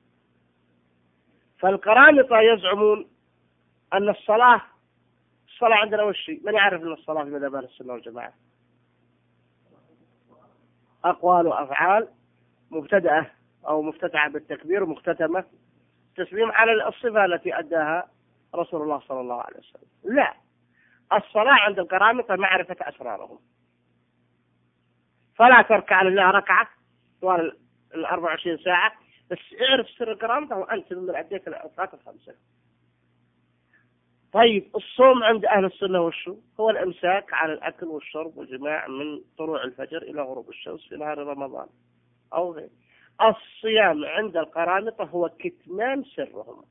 فالقرامطة يزعمون أن الصلاة عندنا وشي. من يعرف أن الصلاة في مذهب أهل السنة والجماعة أقوال وأفعال مبتدأة أو مفتتحة بالتكبير ومختتمة تسليم على الصفة التي أداها رسول الله صلى الله عليه وسلم. لا، الصلاة عند القرامطة معرفة أسرارهم، فلا تركع لله ركعة طوال 24 ساعة، بس اعرف سر القرامطة وأنت من أديت الأوقات الخمسة. طيب الصوم عند أهل السنة وشو؟ هو الإمساك عن الأكل والشرب والجماع من طلوع الفجر إلى غروب الشمس في نهار رمضان أو غير. الصيام عند القرامطة هو كتمان سرهم.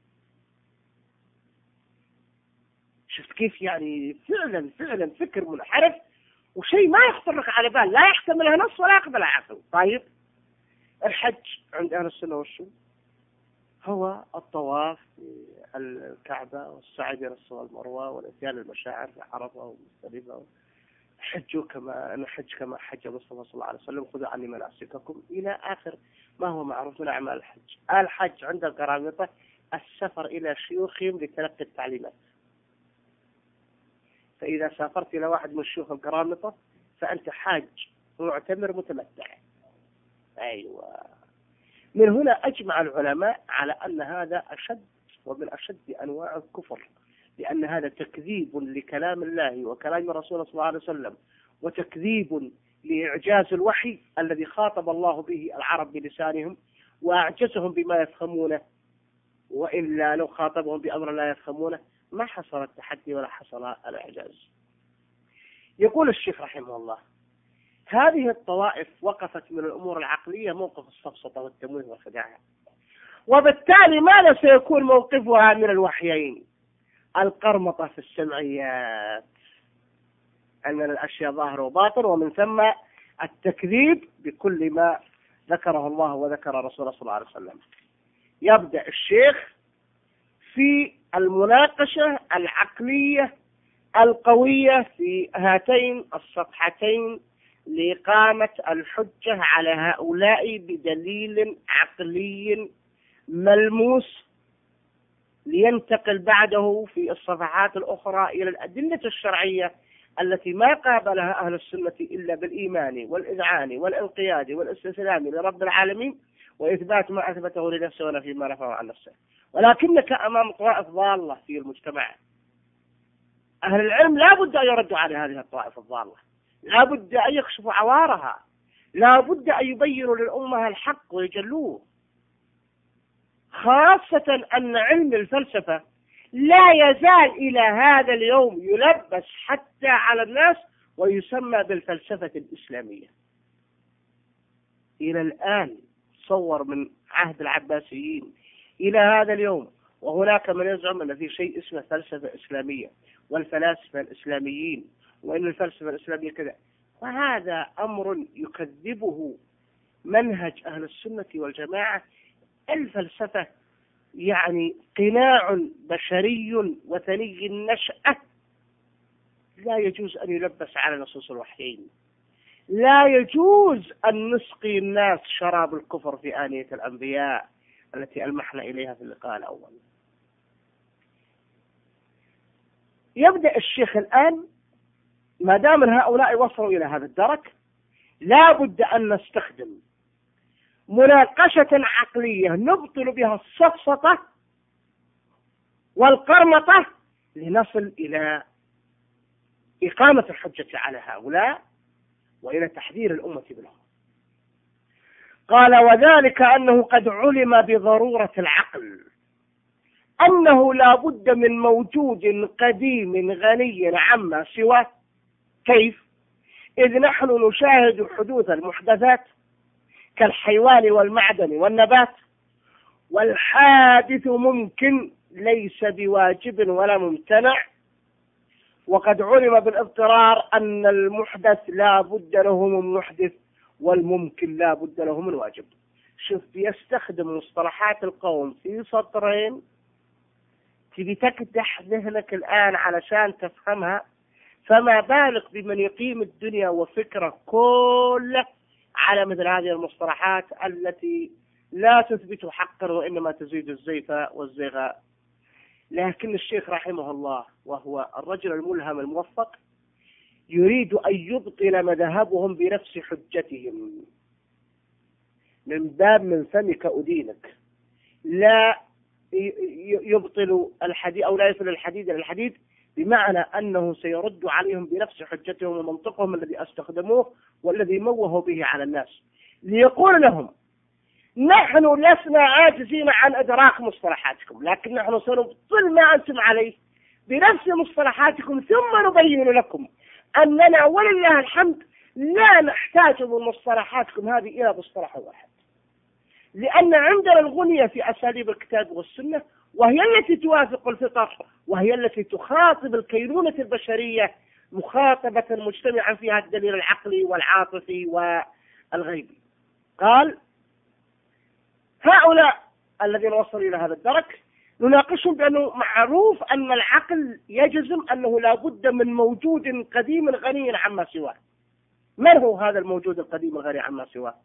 شفت كيف؟ يعني فعلا فكر منحرف وشيء ما يخطر لك على بال، لا يحتملها نص ولا يقبلها عقل. طيب الحج عند أهل السنة وشو؟ هو الطواف في الكعبة والسعي بين الصفا والمروة والاتيان المشاعر في عرفة ومزدلفة، حجوا كما نحج كما حج المصطفى صلى الله عليه وسلم، خذوا عني مناسككم إلى آخر ما هو معروف من أعمال الحج. الحج عند القرامطة السفر إلى شيوخهم لتلقي التعليمات. فإذا سافرت إلى واحد من شيوخ القرامطة فأنت حاج معتمر متمتع. أيوة. من هنا أجمع العلماء على أن هذا أشد ومن أشد أنواع الكفر، لأن هذا تكذيب لكلام الله وكلام رسوله صلى الله عليه وسلم، وتكذيب لإعجاز الوحي الذي خاطب الله به العرب بلسانهم وأعجزهم بما يفهمونه، وإلا لو خاطبهم بأمر لا يفهمونه ما حصل التحدي ولا حصل الإعجاز. يقول الشيخ رحمه الله: هذه الطوائف وقفت من الأمور العقلية موقف السفسطة والتمويه والخداع، وبالتالي ماذا سيكون موقفها من الوحيين؟ القرمطة في السمعيات، أن الأشياء ظاهر وباطن، ومن ثم التكذيب بكل ما ذكره الله وذكر رسوله صلى الله عليه وسلم. يبدأ الشيخ في المناقشة العقلية القوية في هاتين الصفحتين لإقامة الحجة على هؤلاء بدليل عقلي ملموس، لينتقل بعده في الصفحات الأخرى إلى الأدلة الشرعية التي ما قابلها أهل السنة إلا بالإيمان والإذعان والانقياد والاستسلام لرب العالمين وإثبات ما أثبته لنفسه ونفي ما رفعه عن نفسه. ولكنك أمام طوائف ضالة في المجتمع. أهل العلم لا بد أن يردوا على هذه الطوائف الضالة، لا بد أن يكشفوا عوارها، لا بد أن يبينوا للأمة الحق ويجلوه، خاصة أن علم الفلسفة لا يزال إلى هذا اليوم يلبس حتى على الناس ويسمى بالفلسفة الإسلامية إلى الآن. تصور من عهد العباسيين إلى هذا اليوم وهناك من يزعم أن في شيء اسمه فلسفة إسلامية والفلاسفة الإسلاميين وإن الفلسفة الإسلامية كذا، وهذا أمر يكذبه منهج أهل السنة والجماعة. الفلسفة يعني قناع بشري وثني النشأة، لا يجوز أن يلبس على نصوص الوحيين، لا يجوز أن نسقي الناس شراب الكفر في آنية الأنبياء التي ألمحنا إليها في اللقاء الأول. يبدأ الشيخ الآن، ما دام هؤلاء وصلوا إلى هذا الدرك لا بد أن نستخدم مناقشة عقلية نبطل بها السفسطة والقرمطة لنصل إلى إقامة الحجة على هؤلاء وإلى تحذير الأمة منهم. قال: وذلك أنه قد علم بضرورة العقل أنه لا بد من موجود قديم غني عما سواه. كيف؟ إذ نحن نشاهد حدوث المحدثات كالحيوان والمعدن والنبات، والحادث ممكن ليس بواجب ولا ممتنع، وقد علم بالاضطرار أن المحدث لا بد له من محدث والممكن لا بد له من واجب. شوف، يستخدم مصطلحات القوم في سطرين، تبي تكدح ذهنك الآن علشان تفهمها، فما بالك بمن يقيم الدنيا وفكره كله على مثل هذه المصطلحات التي لا تثبت حقا وإنما تزيد الزيف والزيغ. لكن الشيخ رحمه الله وهو الرجل الملهم الموفق يريد أن يبطل مذهبهم بنفس حجتهم من باب من فمك أدينك، لا يبطل الحديد أو لا يصل الحديد إلى الحديد، بمعنى أنه سيرد عليهم بنفس حجتهم ومنطقهم الذي استخدموه والذي موهوا به على الناس، ليقول لهم: نحن لسنا عاجزين عن إدراك مصطلحاتكم، لكن نحن سنبطل ما أنتم عليه بنفس مصطلحاتكم، ثم نبين لكم أننا ولله الحمد لا نحتاج من مصطلحاتكم هذه إلى مصطلح واحد، لأن عندنا الغنية في أساليب الكتاب والسنة، وهي التي توافق الفطر، وهي التي تخاطب الكينونة البشرية مخاطبة مجتمعا فيها الدليل العقلي والعاطفي والغيبي. قال هؤلاء الذين وصلوا إلى هذا الدرك نناقشهم بأنه معروف أن العقل يجزم أنه لا بد من موجود قديم غني عما سواه. من هو هذا الموجود القديم الغني عما سواه؟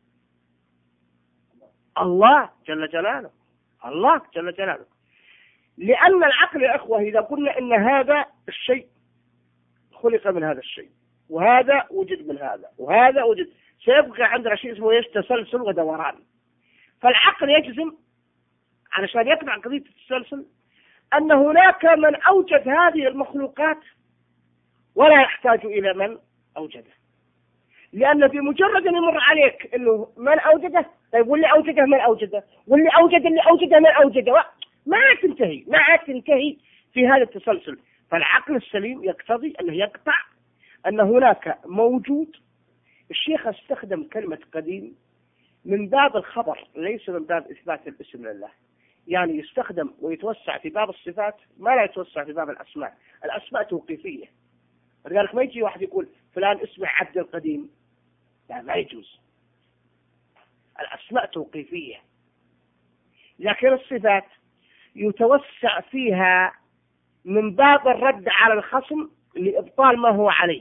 الله جل جلاله، الله جل جلاله. لأن العقل يا أخوة إذا قلنا إن هذا الشيء خلق من هذا الشيء، وهذا وجد من هذا، وهذا وجد، سيبقى عندنا شيء اسمه ايش؟ تسلسل ودوران. فالعقل يجزم علشان يقنع قضية التسلسل أن هناك من أوجد هذه المخلوقات ولا يحتاج إلى من أوجده، لأن بمجرد أن يمر عليك إنه من أوجده، طيب واللي أوجده من أوجده، واللي أوجد اللي أوجده من أوجده، ما تنتهي في هذا التسلسل. فالعقل السليم يقتضي أنه يقطع أن هناك موجود. الشيخ استخدم كلمة قديم من باب الخبر ليس من باب إثبات الاسم لله، يعني يستخدم ويتوسع في باب الصفات ما لا يتوسع في باب الأسماء. الأسماء توقيفية، لذلك ما يجي واحد يقول فلان اسمه عبد القديم، لا ما يجوز. الأسماء توقيفية، لكن الصفات يتوسع فيها من باب الرد على الخصم لإبطال ما هو عليه.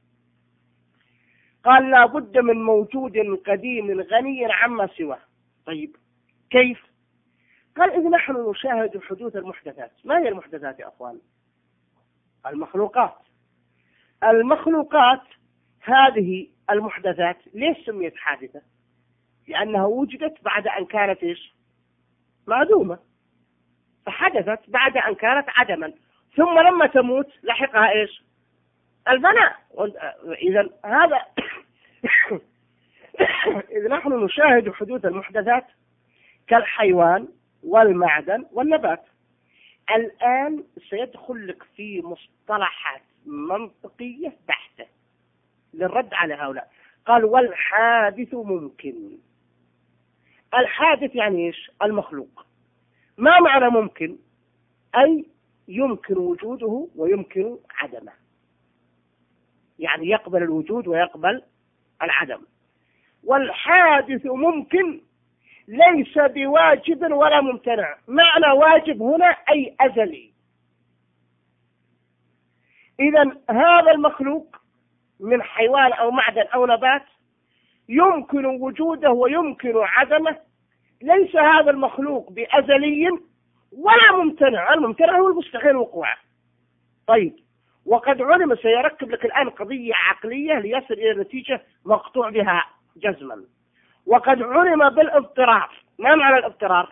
قال لا بد من موجود قديم غني عما سواه. طيب كيف؟ قال إذ نحن نشاهد حدوث المحدثات. ما هي المحدثات يا أخوان؟ المخلوقات. المخلوقات هذه المحدثات ليش سميت حادثة؟ لأنها وجدت بعد أن كانت إيش؟ معدومة، فحدثت بعد أن كانت عدما، ثم لما تموت لحقها إيش؟ الفناء. إذن هذا إذ نحن نشاهد حدوث المحدثات كالحيوان والمعدن والنبات. الآن سيدخل لك في مصطلحات منطقية بحتة للرد على هؤلاء. قال والحادث ممكن. الحادث يعني إيش؟ المخلوق. ما معنى ممكن؟ أي يمكن وجوده ويمكن عدمه، يعني يقبل الوجود ويقبل العدم. والحادث ممكن ليس بواجب ولا ممتنع. معنى واجب هنا أي أزلي. إذن هذا المخلوق من حيوان أو معدن أو نبات يمكن وجوده ويمكن عدمه. ليس هذا المخلوق بأزلي ولا ممتنع. الممتنع هو المستحيل وقوعه. طيب وقد علم، سيركب لك الآن قضية عقلية ليصل إلى نتيجة مقطوع بها جزما. وقد علم بالاضطرار. ما معنى الاضطرار؟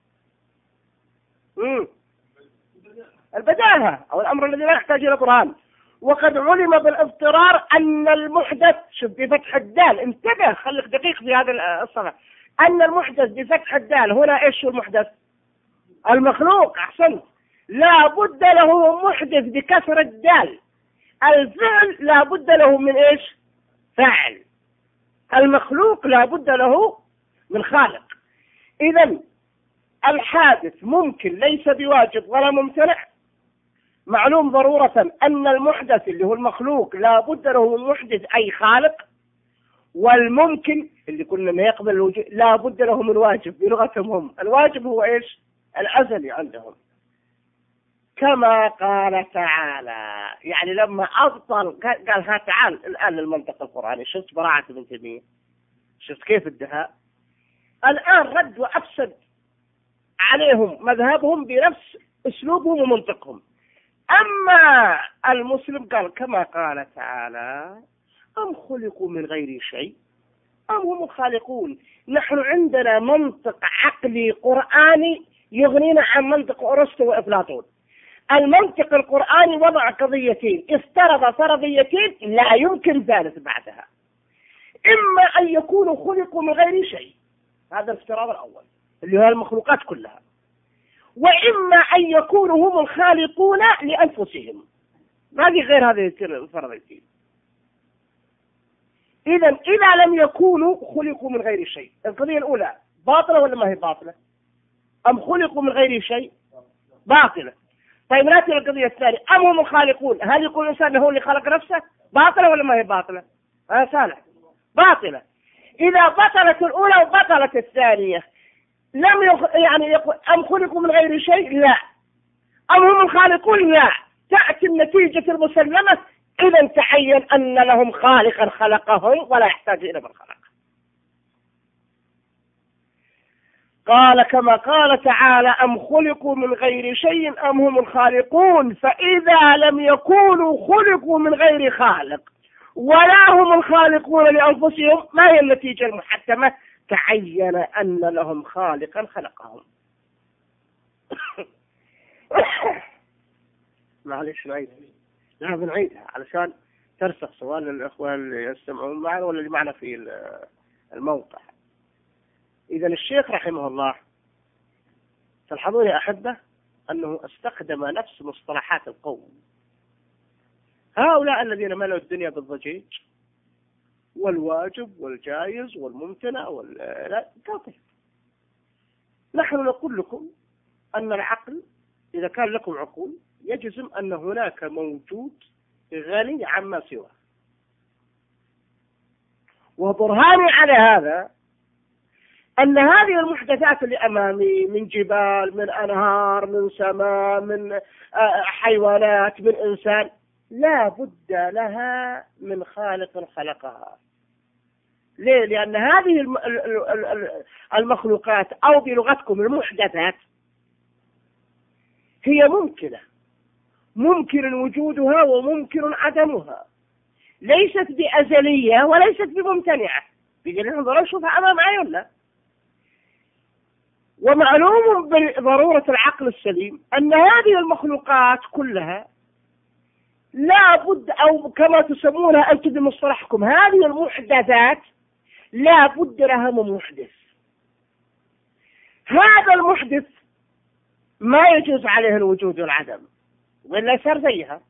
البداهة أو الأمر الذي لا يحتاج إلى برهان. وقد علم بالاضطرار أن المحدث، شوف بفتح الدال، انتبه خليك دقيق في هذا الصفحة، أن المحدث بفتح الدال هنا إيش هو المحدث؟ المخلوق. أحسنت. لا بد له محدث بكسر الدال. الفعل لا بد له من إيش؟ فاعل. المخلوق لا بد له من خالق. إذن الحادث ممكن ليس بواجب ولا ممتنع. معلوم ضرورة أن المحدث اللي هو المخلوق لا بد له من محدث أي خالق. والممكن اللي كنا ما يقبل الوجود لا بد له من واجب. بلغتهم هم الواجب هو إيش؟ الأزلي عندهم. كما قال تعالى، يعني لما أبطل قال ها تعال الآن المنطق القرآني. شفت براعة ابن تيمية؟ شفت كيف الدهاء؟ الآن رد وأفسد عليهم مذهبهم بنفس أسلوبهم ومنطقهم. أما المسلم قال كما قال تعالى أم خلقوا من غير شيء أم هم الخالقون. نحن عندنا منطق عقلي قرآني يغنينا عن منطق أرسطو وأفلاطون. المنطق القرآني وضع قضيتين، افترض فرضيتين لا يمكن ثالث بعدها. إما أن يكونوا خلقوا من غير شيء، هذا الافتراض الأول اللي هو المخلوقات كلها، وإما أن يكونوا هم الخالقون لأنفسهم، ما في غير هذه الفرضيتين. إذا لم يكونوا خلقوا من غير شيء، القضية الأولى باطلة ولا ما هي باطلة؟ أم خلقوا من غير شيء؟ باطلة. طيب نأتي القضية الثانية، أم هم الخالقون؟ هل يقول الإنسان هو اللي خلق نفسه؟ باطلة ولا ما هي باطلة؟ صالح، باطلة. إذا بطلت الأولى وبطلت الثانية، يعني يقول أم خلقوا من غير شيء؟ لا. أم هم الخالقون؟ لا. تأتي النتيجة المسلمة، إذا تعين أن لهم خالقا خلقهم ولا يحتاج إلى من خلق. قال كما قال تعالى أم خلقوا من غير شيء أم هم الخالقون، فإذا لم يكونوا خلقوا من غير خالق ولا هم الخالقون لأنفسهم، ما هي النتيجة المحتمة؟ تعين أن لهم خالقا خلقهم. معلش نعيدها، لا بنعيدها علشان ترسخ سواء للإخوة اللي يستمعون معنا ولا اللي معنا في الموقع. إذا الشيخ رحمه الله، تلحظون يا أحبة أنه استخدم نفس مصطلحات القوم. هؤلاء الذين ملأوا الدنيا بالضجيج والواجب والجائز والممتنع لا قاطع. نحن نقول لكم أن العقل إذا كان لكم عقول يجزم أن هناك موجود غني عما سواه، وبرهاني على هذا أن هذه المحدثات اللي أمامي من جبال، من أنهار، من سماء، من حيوانات، من إنسان، لا بد لها من خالق خلقها. ليه؟ لأن هذه المخلوقات أو بلغتكم المحدثات هي ممكن وجودها وممكن عدمها، ليست بأزلية وليست بممتنعة. بيجي ننظر نشوفها أمام عيوننا. ومعلوم بضرورة العقل السليم أن هذه المخلوقات كلها لا بد، أو كما تسمونها أنتم بمصطلحكم هذه المحدثات، لا بد لها من محدث. هذا المحدث ما يجوز عليه الوجود والعدم ولا يصير زيها،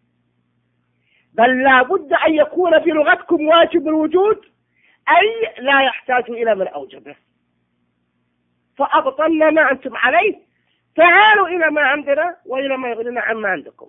بل لا بد أن يكون في لغتكم واجب الوجود، أي لا يحتاج إلى من أوجبه. فأبطلنا ما أنتم عليه، تعالوا إلى ما عندنا وإلى ما يغنينا عما عندكم.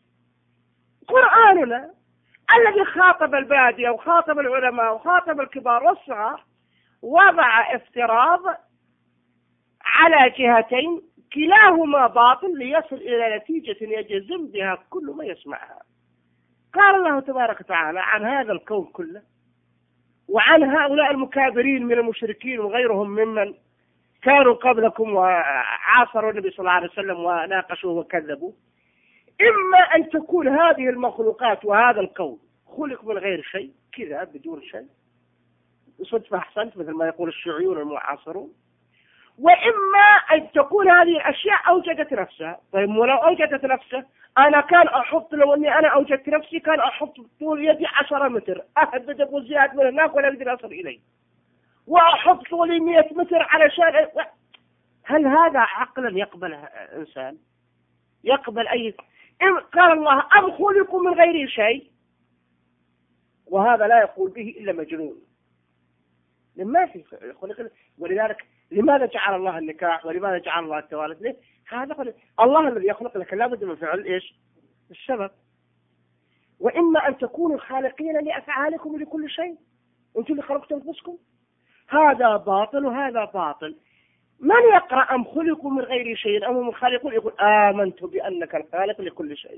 قرآننا الذي خاطب البادية وخاطب العلماء وخاطب الكبار والصغار وضع افتراض على جهتين كلاهما باطل ليصل إلى نتيجة يجزم بها كل ما يسمعها. قال الله تبارك وتعالى عن هذا الكون كله وعن هؤلاء المكابرين من المشركين وغيرهم ممن كانوا قبلكم وعاصروا النبي صلى الله عليه وسلم وناقشوه وكذبوا، إما أن تكون هذه المخلوقات وهذا الكون خلق من غير شيء كذا بدون شيء صدفة أحسنت مثل ما يقول الشيوعيون المعاصرون، وإما أن تكون هذه الأشياء أوجدت نفسها. طيب ولو أوجدت نفسها، أنا كان أحط، لو أني أنا أوجدت نفسي كان أحط طول يدي 10 متر أهبد أبو زياد من هناك ولا أقدر أصل إليه، وأحط طولي 100 متر علشان. هل هذا عقلا يقبل إنسان؟ يقبل أي؟ قال الله أم خلقوا من غير شيء، وهذا لا يقول به إلا مجنون. لما في خلق. ولذلك لماذا جعل الله النكاح ولماذا جعل الله التوالد؟ ليه؟ هذا الله الذي يخلق، لكن لابد من فعل إيش؟ السبب. وإما أن تكونوا خالقين لأفعالكم لكل شيء، أنتم اللي خلقتم أنفسكم. هذا باطل وهذا باطل. من يقرأ أم خلقوا من غير شيء أم هم الخالقون يقول آمنت بأنك الخالق لكل شيء.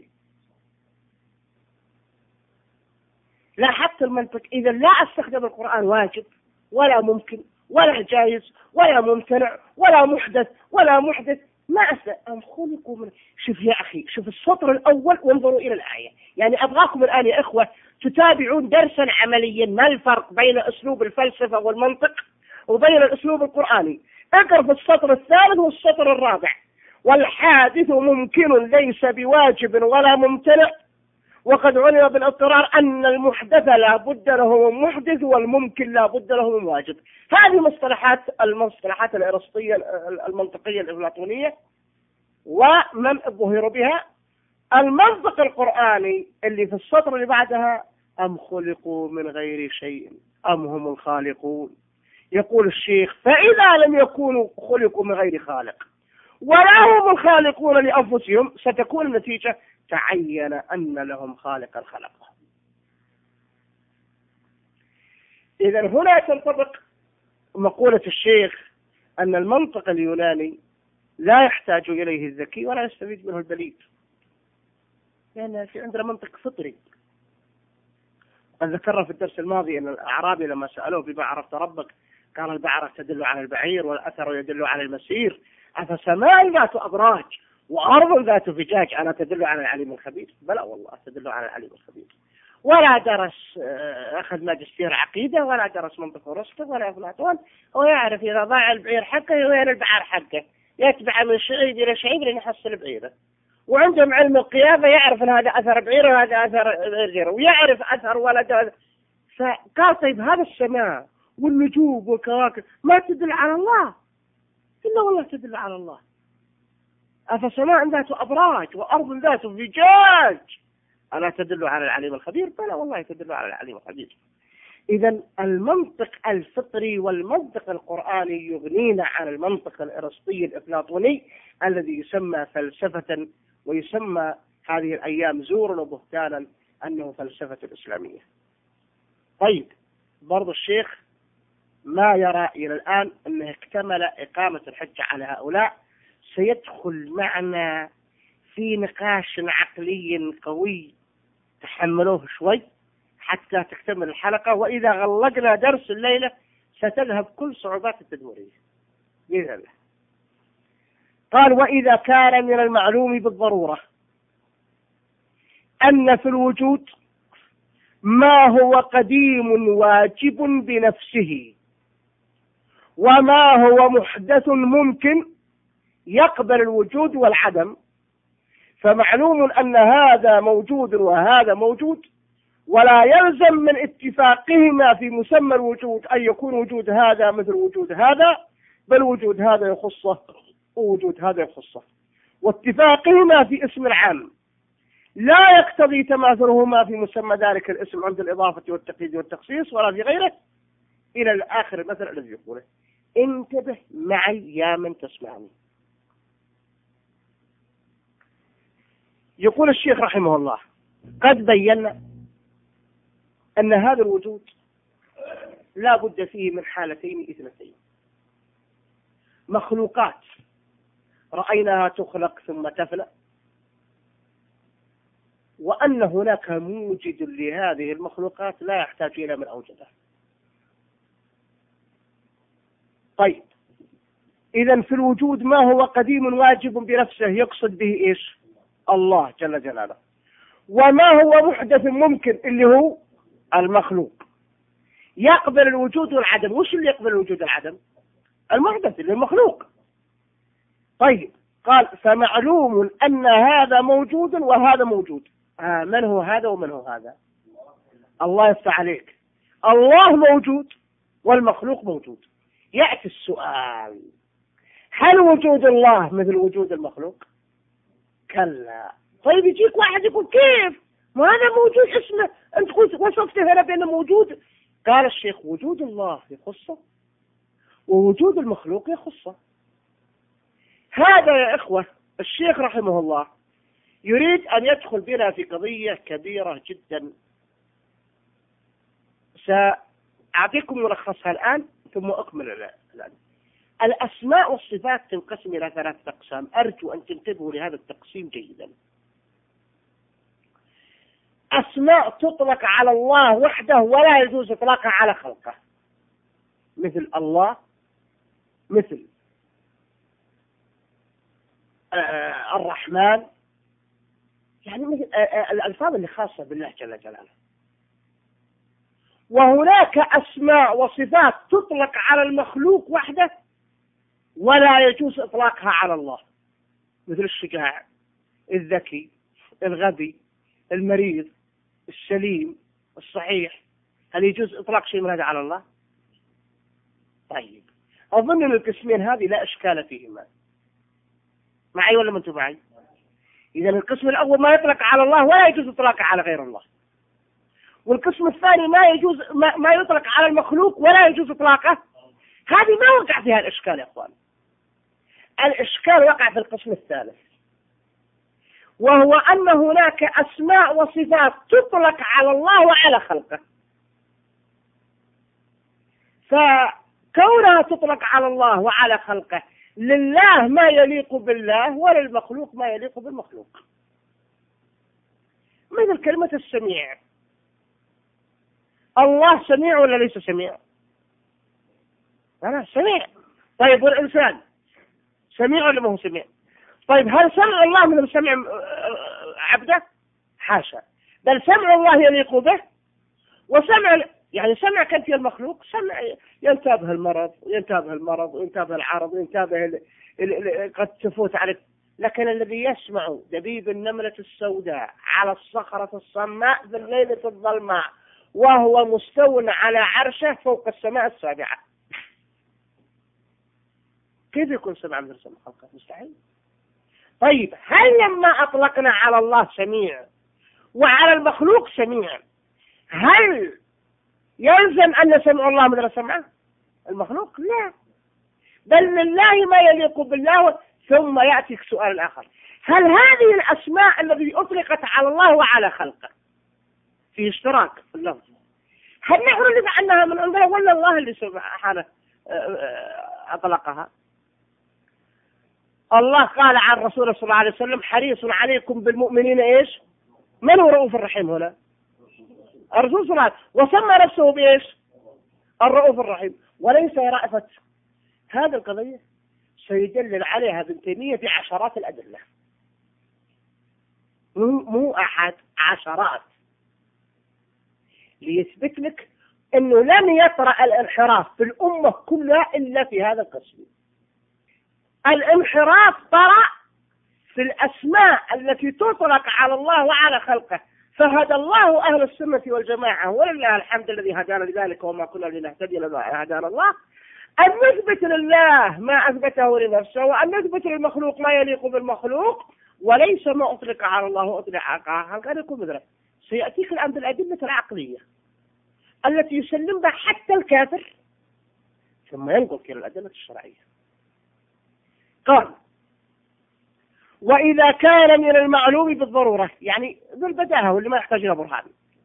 لا حتى المنطق. إذا لا أستخدم القرآن واجب ولا ممكن ولا جائز ولا ممتنع ولا محدث ولا محدث، ما أم خلقوا من. شوف يا أخي، شوف السطر الأول وانظروا إلى الآية. يعني أبغاكم الآن يا إخوة تتابعون درسا عمليا ما الفرق بين أسلوب الفلسفة والمنطق وبين الأسلوب القرآني. اقرأ في السطر الثالث والسطر الرابع. والحادث ممكن ليس بواجب ولا ممتنع، وقد علم بالاضطرار أن المحدث لا بد له من محدث والممكن لا بد له من واجب. هذه المصطلحات الأرسطية المنطقية الأفلاطونية ومن الظهير بها. المنطق القرآني اللي في السطر اللي بعدها: أم خلقوا من غير شيء أم هم الخالقون. يقول الشيخ: فإذا لم يكونوا خلقوا من غير خالق ولا هم الخالقون لأنفسهم ستكون النتيجة: تعين أن لهم خالقا خلقهم. إذا هنا تنطبق مقولة الشيخ أن المنطق اليوناني لا يحتاج إليه الذكي ولا يستفيد منه البليد، لأن في عندنا منطق فطري. قد ذكرنا في الدرس الماضي أن الأعرابي لما سألوه: بما عرفت ربك؟ قال: البعرة تدل على البعير، والأثر يدل على المسير، أفسماء ذات أبراج وأرض ذات فجاج ألا تدل على العليم الخبير؟ بلى والله تدل على العليم الخبير. ولا درس أخذ ماجستير عقيدة ولا درس منطق أرسطو ولا أفلاطون، هو يعرف إذا ضاع البعير حقه وين البعر حقه، يتبع من شعيب إلى شعيب لين يحصل بعيره. وعندهم علم القيافة، يعرف أن هذا أثر بعيره وهذا أثر غيره، ويعرف أثر ولد. فقال: طيب هذا السماء والنجوم والكواكب ما تدل على الله؟ إلا والله تدل على الله. أفسماء ذات أبراج وأرض ذات فجاج ألا تدل على العليم الخبير؟ بلى والله تدل على العليم الخبير. إذا المنطق الفطري والمنطق القرآني يغنينا عن المنطق الأرسطي الأفلاطوني الذي يسمى فلسفة، ويسمى هذه الأيام زورا وبهتانا أنه فلسفة الإسلامية. طيب، برضو الشيخ ما يرى إلى الآن أنه اكتمل إقامة الحجة على هؤلاء، سيدخل معنا في نقاش عقلي قوي تحملوه شوي حتى تكتمل الحلقة، وإذا غلقنا درس الليلة ستذهب كل صعوبات التدويرية بإذن الله. قال: وإذا كان من المعلوم بالضرورة أن في الوجود ما هو قديم واجب بنفسه وما هو محدث ممكن يقبل الوجود والعدم، فمعلوم أن هذا موجود وهذا موجود، ولا يلزم من اتفاقهما في مسمى الوجود أن يكون وجود هذا مثل وجود هذا، بل وجود هذا يخصه ووجود هذا يخصه، واتفاقهما في اسم العام لا يقتضي تماثلهما في مسمى ذلك الاسم عند الإضافة والتقييد والتخصيص ولا في غيره، إلى الآخر المثل الذي يقوله. انتبه معي يا من تسمعني. يقول الشيخ رحمه الله: قد بينا أن هذا الوجود لا بد فيه من حالتين اثنتين: مخلوقات رأيناها تخلق ثم تفنى، وأن هناك موجد لهذه المخلوقات لا يحتاج إلى من أوجدها. طيب، إذن في الوجود ما هو قديم واجب بنفسه يقصد به إيش؟ الله جل جلاله. وما هو محدث ممكن اللي هو المخلوق يقبل الوجود والعدم. وش اللي يقبل الوجود والعدم؟ المحدث اللي المخلوق. طيب، قال: فمعلوم أن هذا موجود وهذا موجود. من هو هذا ومن هو هذا؟ الله يفتح عليك، الله موجود والمخلوق موجود. يأتي السؤال: هل وجود الله مثل وجود المخلوق؟ كلا. طيب، يجيك واحد يقول: كيف؟ ما هذا موجود اسمه، أنت قلت وصفته هنا بأنه موجود. قال الشيخ: وجود الله يخصه ووجود المخلوق يخصه. هذا يا إخوة الشيخ رحمه الله يريد أن يدخل بنا في قضية كبيرة جدا، سأعطيكم ملخصها الآن ثم أكمل الآن. الأسماء والصفات تنقسم إلى 3 أقسام، أرجو أن تنتبهوا لهذا التقسيم جيدا. أسماء تطلق على الله وحده ولا يجوز إطلاقها على خلقه، مثل الله، مثل الرحمن، يعني مثل الألفاظ اللي خاصة بالله جل جلاله. وهناك أسماء وصفات تطلق على المخلوق وحده ولا يجوز إطلاقها على الله، مثل الشجاع، الذكي، الغبي، المريض، السليم، الصحيح. هل يجوز إطلاق شيء من هذا على الله؟ طيب، أظن أن القسمين هذه لا إشكال فيهما. معي ولا ما أنتم معي؟ إذا القسم الأول ما يطلق على الله ولا يجوز إطلاقه على غير الله، والقسم الثاني ما يطلق على المخلوق ولا يجوز إطلاقه. هذه ما وقع فيها الإشكال يا أخوان. الإشكال وقع في القسم الثالث، وهو أن هناك أسماء وصفات تطلق على الله وعلى خلقه، فكونها تطلق على الله وعلى خلقه لله ما يليق بالله وللمخلوق ما يليق بالمخلوق. مثل كلمة السميع، الله سميع ولا ليس سميع؟ أنا سميع. طيب والإنسان سميع ولا ما هو سميع؟ طيب هل سمع الله من سمع عبده؟ حاشا، بل سمع الله يليق به، وسمع يعني سمع كان في المخلوق سمع ينتابه المرض وينتابه العرض وينتابه قد تفوت عليك، لكن الذي يسمع دبيب النملة السوداء على الصخرة الصماء بالليلة الظلماء وهو مستو على عرشه فوق السماء السابعة، كيف يكون سمع من سمع خلقه؟ مستحيل. طيب هل لما أطلقنا على الله سميع وعلى المخلوق سميع هل يلزم أن سمع الله مثل سمعه المخلوق؟ لا، بل لله ما يليق بالله. ثم يأتي السؤال الآخر، هل هذه الأسماء التي أطلقت على الله وعلى خلقه في اشتراك في اللفظ، هل نحن ندفع أنها من عندنا ولا الله اللي سبحانه أطلقها؟ الله قال عن رسوله صلى الله عليه وسلم حريص عليكم بالمؤمنين إيش؟ من هو رؤوف الرحيم هنا؟ الرسول صلى الله عليه وسلم، وسمى نفسه بإيش؟ الرؤوف الرحيم. وليس رأفة هذه القضية سيدلل عليها ابن تيمية بعشرات الأدلة، مو أحد، عشرات، ليثبت لك أنه لم يطرأ الانحراف في الأمة كلها إلا في هذا القسم. الانحراف طرأ في الأسماء التي تطلق على الله وعلى خلقه، فهدى الله أهل السنة والجماعة ولله الحمد الذي هدانا لذلك وما كنا لنهتدي لولا هدانا الله، أن نثبت لله ما أثبته لنفسه وأن نثبت للمخلوق ما يليق بالمخلوق، وليس ما أطلق على الله وأطلق على خلقه يكون مثله. سيأتيك الآن بالأدلة العقلية التي يسلم بها حتى الكافر، ثم ينقل إلى الأدلة الشرعية. قال: وإذا كان من المعلوم بالضرورة، يعني بالبداهة واللي ما يحتاج إلى برهان،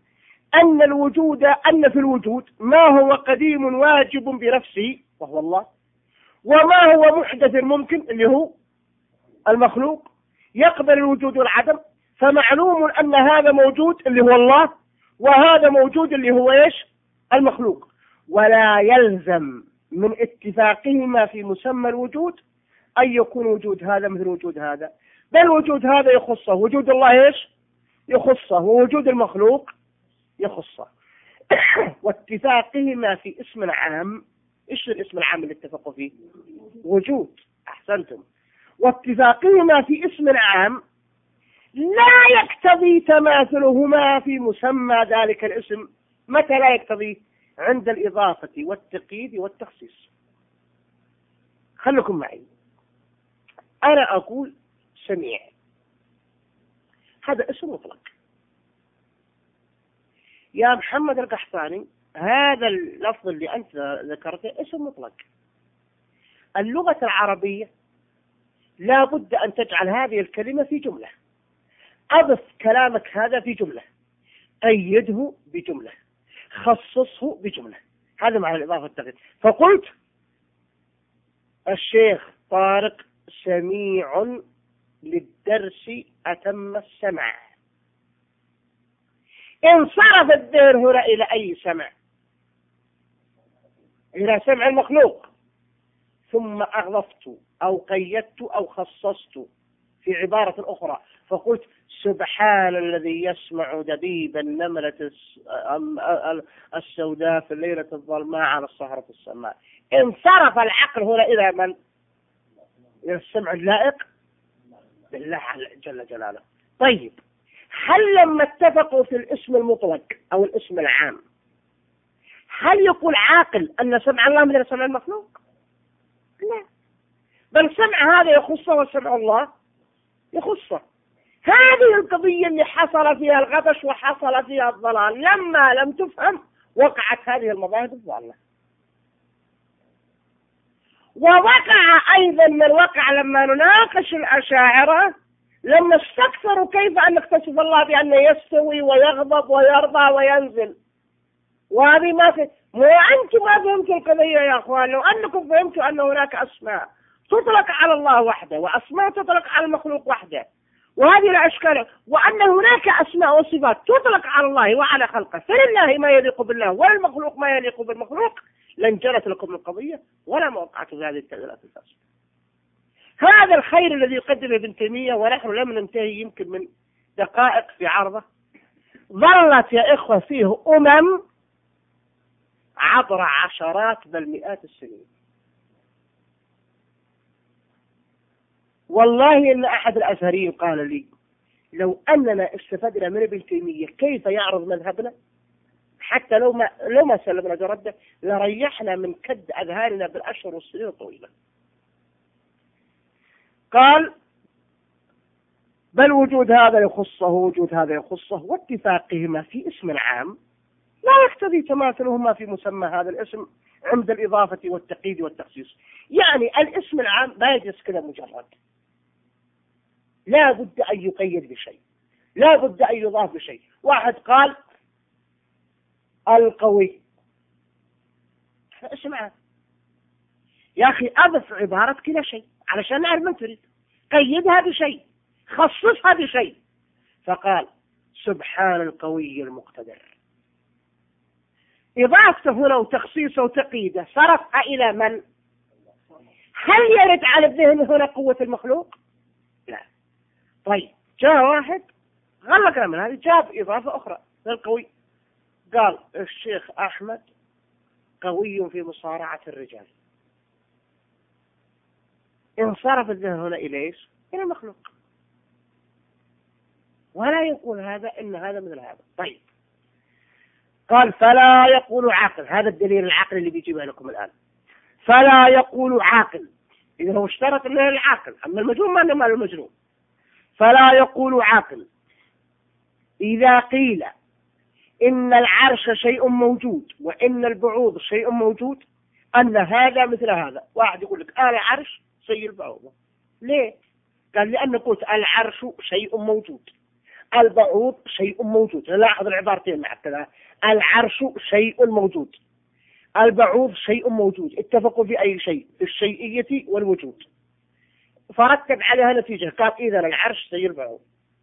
أن في الوجود ما هو قديم واجب بنفسه وهو الله، وما هو محدث ممكن اللي هو المخلوق يقبل الوجود والعدم، فمعلوم أن هذا موجود اللي هو الله وهذا موجود اللي هو إيش؟ المخلوق. ولا يلزم من اتفاقهما في مسمى الوجود أن يكون وجود هذا مثل وجود هذا، بل وجود هذا يخصه وجود الله إيش؟ يخصه، ووجود المخلوق يخصه. واتفاقهما في اسم عام. إيش الاسم العام اللي اتفقوا فيه؟ وجود. أحسنتم. واتفاقهما في اسم عام لا يقتضي تماثلهما في مسمى ذلك الاسم. متى لا يقتضي؟ عند الإضافة والتقييد والتخصيص. خلكم معي، أنا أقول سميع، هذا اسم مطلق. يا محمد القحطاني هذا اللفظ اللي أنت ذكرته اسم مطلق. اللغة العربية لا بد أن تجعل هذه الكلمة في جملة، أضف كلامك هذا في جملة، قيده بجملة، خصصه بجملة. هذا معنى الإضافة والتقييد. فقلت الشيخ طارق سميع للدرس أتم السمع. انصرف الذهن هنا إلى أي سمع؟ إلى سمع المخلوق. ثم أضفت أو قيدت أو خصصت في عبارة أخرى، فقلت سبحان الذي يسمع دبيب النملة السوداء في الليلة الظلماء على الصخرة السماء. انصرف العقل هنا إلى من؟ إلى السمع اللائق بالله جل جلاله. طيب، هل لما اتفقوا في الاسم المطلق أو الاسم العام هل يقول عاقل أن سمع الله مثل سمع المخلوق؟ لا، بل سمع هذا يخصه وسمع الله يخصه. هذه القضية اللي حصل فيها الغبش وحصل فيها الضلال، لما لم تفهم وقعت هذه المذاهب الضالة. ووقع أيضا من وقع لما نناقش الأشاعرة، لما استكثروا كيف أن نكتشف الله بأنه يستوي ويغضب ويرضى وينزل، وهذه ما في. أنتم ما فهمتوا القضية يا أخوان. لو أنكم فهمتوا أن هناك أسماء تطلق على الله وحده وأسماء تطلق على المخلوق وحده، وهذه الأشكال، وأن هناك أسماء وصفات تطلق على الله وعلى خلقه، فلله ما يليق بالله والمخلوق ما يليق بالمخلوق، لانجلت لكم القضية ولا ما وقعت في هذه التأويلات الفاسدة. هذا الخير الذي يقدمه ابن تيمية، ونحن لم ننتهي يمكن من دقائق في عرضه. ظلت يا إخوة فيه عبر عشرات بل مئات السنين. والله إن أحد الأزهريين قال لي لو أننا استفدنا من ابن تيمية كيف يعرض مذهبنا، حتى لو ما سلمنا جرده، لريحنا من كد أذهاننا بالأشهر والسنين الطويلة. قال بل وجود هذا يخصه وجود هذا يخصه، واتفاقهما في اسم عام لا يقتضي تماثلهما في مسمى هذا الاسم عند الإضافة والتقييد والتخصيص. يعني الاسم العام لا يجلس كذا مجرد، لا بد أن يقيد بشيء، لا بد أن يضاف بشيء. واحد قال القوي، اسم عام، يا أخي أضف عبارة كذا شيء علشان نعرف من تريد، قيدها بشيء، خصصها بشيء. فقال سبحان القوي المقتدر. إضافته هنا وتخصيصه وتقييده صرفها إلى من؟ هل يرد على الذهن هنا قوة المخلوق؟ لا. طيب جاء واحد غلقنا من هذه، جاب إضافة أخرى للقوي، قال الشيخ أحمد قوي في مصارعة الرجال. انصرف الذهن هنا إلى المخلوق، ولا يقول هذا إن هذا مثل هذا. طيب قال فلا يقول عاقل، هذا الدليل العقل اللي بيجيبه لكم الآن. فلا يقول عاقل، إذا هو اشترط أنه العاقل، أما المجنون ما أنه المجنون. فلا يقول عاقل إذا قيل إن العرش شيء موجود وإن البعوض شيء موجود أن هذا مثل هذا. واحد يقول لك العرش زي البعوض، ليه؟ قال لأن قلت العرش شيء موجود، البعوض شيء موجود. لاحظ العبارتين معك كذا، العرش شيء موجود، البعوض شيء موجود، اتفقوا في أي شيء؟ في الشيئية والوجود. فرتب عليها نتيجة، قال إذا العرش زي البعوض.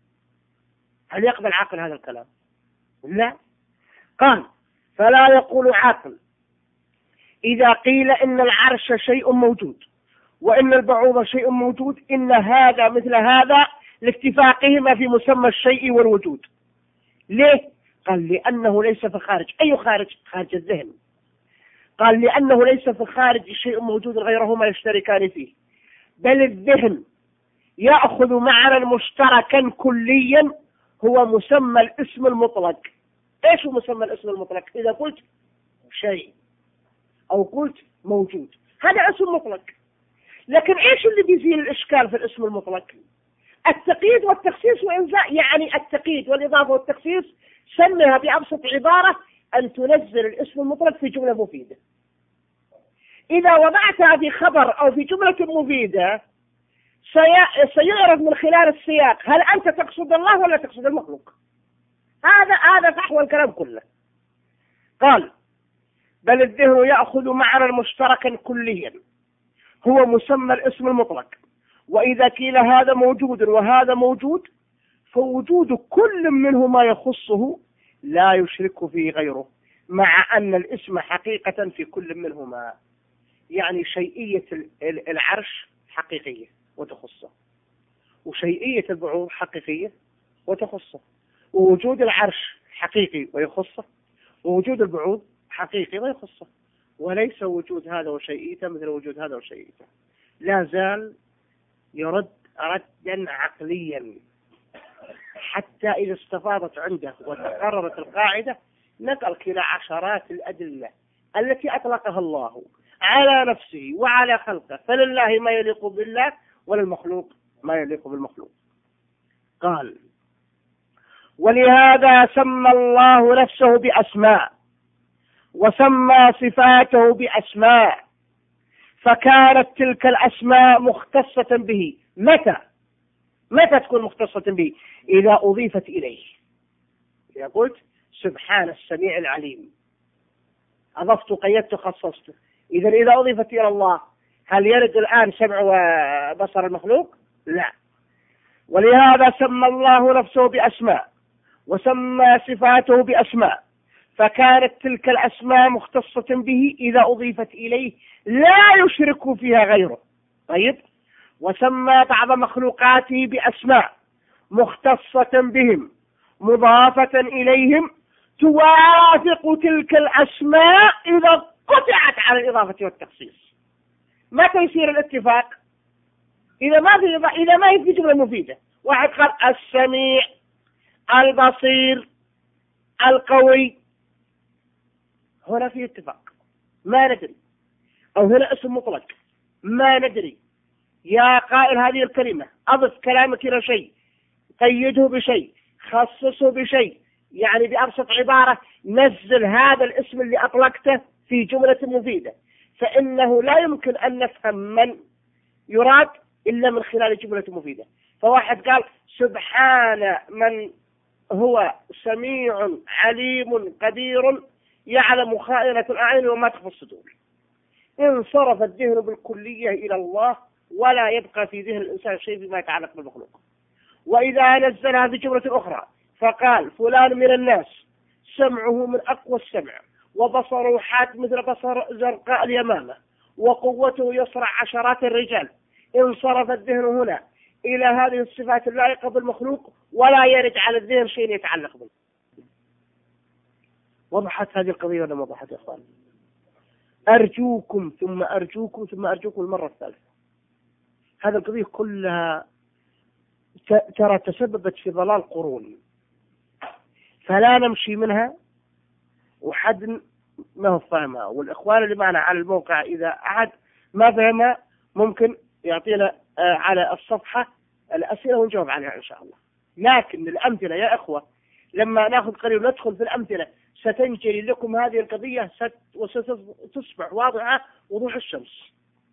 هل يقبل عقل هذا الكلام؟ لا. قال فلا يقول عاقل إذا قيل إن العرش شيء موجود وإن البعوض شيء موجود إن هذا مثل هذا لاتفاقهما في مسمى الشيء والوجود. ليه؟ قال لأنه ليس في الخارج. أي خارج؟ خارج الذهن. قال لأنه ليس في الخارج شيء موجود غيرهما يشتركان فيه، بل الذهن يأخذ معنى مشتركا كليا هو مسمى الاسم المطلق. ايش هو مسمى الاسم المطلق؟ إذا قلت شيء أو قلت موجود هذا اسم مطلق. لكن ايش اللي بيزيل الإشكال في الاسم المطلق؟ التقييد والتخصيص وإنزاء. يعني التقييد والإضافة والتخصيص سميها بأبسط عبارة أن تنزل الاسم المطلق في جملة مفيدة. إذا وضعتها في خبر أو في جملة مفيدة سيعرف من خلال السياق هل أنت تقصد الله ولا تقصد المخلوق. هذا فحوى الكلام كله. قال بل الذهن يأخذ معنى مشتركا كليا هو مسمى الاسم المطلق، وإذا قيل هذا موجود وهذا موجود فوجود كل منهما يخصه لا يشرك فيه غيره، مع أن الاسم حقيقة في كل منهما. يعني شيئية العرش حقيقية وتخصه، وشيئية البعوض حقيقية وتخصه، ووجود العرش حقيقي ويخصه، ووجود البعوض حقيقي ويخصه، وليس وجود هذا وشيئيته مثل وجود هذا وشيئيته. لا زال يرد ردا عقليا حتى إذا استفاضت عنده وتقررت القاعدة نقل إلى عشرات الأدلة التي أطلقها الله على نفسه وعلى خلقه، فلله ما يليق بالله وللمخلوق ما يليق بالمخلوق. قال: ولهذا سمى الله نفسه بأسماء وسمى صفاته بأسماء، فكانت تلك الأسماء مختصة به. متى تكون مختصة به؟ إذا أضيفت إليه. إذا قلت سبحان السميع العليم، أضفت قيدت خصصت. إذا أضيفت إلى الله، هل يرد الآن سمع وبصر المخلوق؟ لا. ولهذا سمى الله نفسه بأسماء وسمى صفاته بأسماء، فكانت تلك الأسماء مختصة به إذا أضيفت إليه لا يشرك فيها غيره. طيب، وسمى بعض مخلوقاته بأسماء مختصة بهم مضافة إليهم توافق تلك الأسماء إذا قطعت على الإضافة والتخصيص. متى يصير الاتفاق؟ إذا ما هي في جملة مفيدة. واحد قال السميع البصير القوي، هنا في اتفاق ما ندري، أو هنا اسم مطلق ما ندري. يا قائل هذه الكلمة أضف كلامك إلى شيء، قيده بشيء، خصصه بشيء، يعني بأبسط عبارة نزل هذا الاسم اللي أطلقته في جملة مفيدة، فإنه لا يمكن أن نفهم من يراد إلا من خلال جملة مفيدة. فواحد قال سبحان من هو سميع عليم قدير يعلم خائنة الأعين وما تخفي الصدور. انصرف الذهن بالكلية إلى الله، ولا يبقى في ذهن الإنسان شيء فيما يتعلق بالمخلوق. وإذا نزل هذه جملة أخرى فقال فلان من الناس سمعه من أقوى السمع، وبصره حاد مثل بصر زرقاء اليمامة، وقوته يصرع عشرات الرجال، انصرف الذهن هنا إلى هذه الصفات اللائقة بالمخلوق، ولا يرد على الذهن شيء يتعلق به. وضحت هذه القضية ولا ما وضحت يا أخوان؟ أرجوكم ثم أرجوكم ثم أرجوكم المرة الثالثة، هذه القضية كلها ترى تسببت في ضلال قرون، فلا نمشي منها وحد ما هو فاهمها. والإخوان اللي معنا على الموقع إذا أحد ما فهمها ممكن يعطينا على الصفحة الأسئلة ونجاوب عليها إن شاء الله. لكن الأمثلة يا إخوة لما نأخذ قريب ندخل في الأمثلة ستنجلي لكم هذه القضية وستصبح واضحة وضوح الشمس،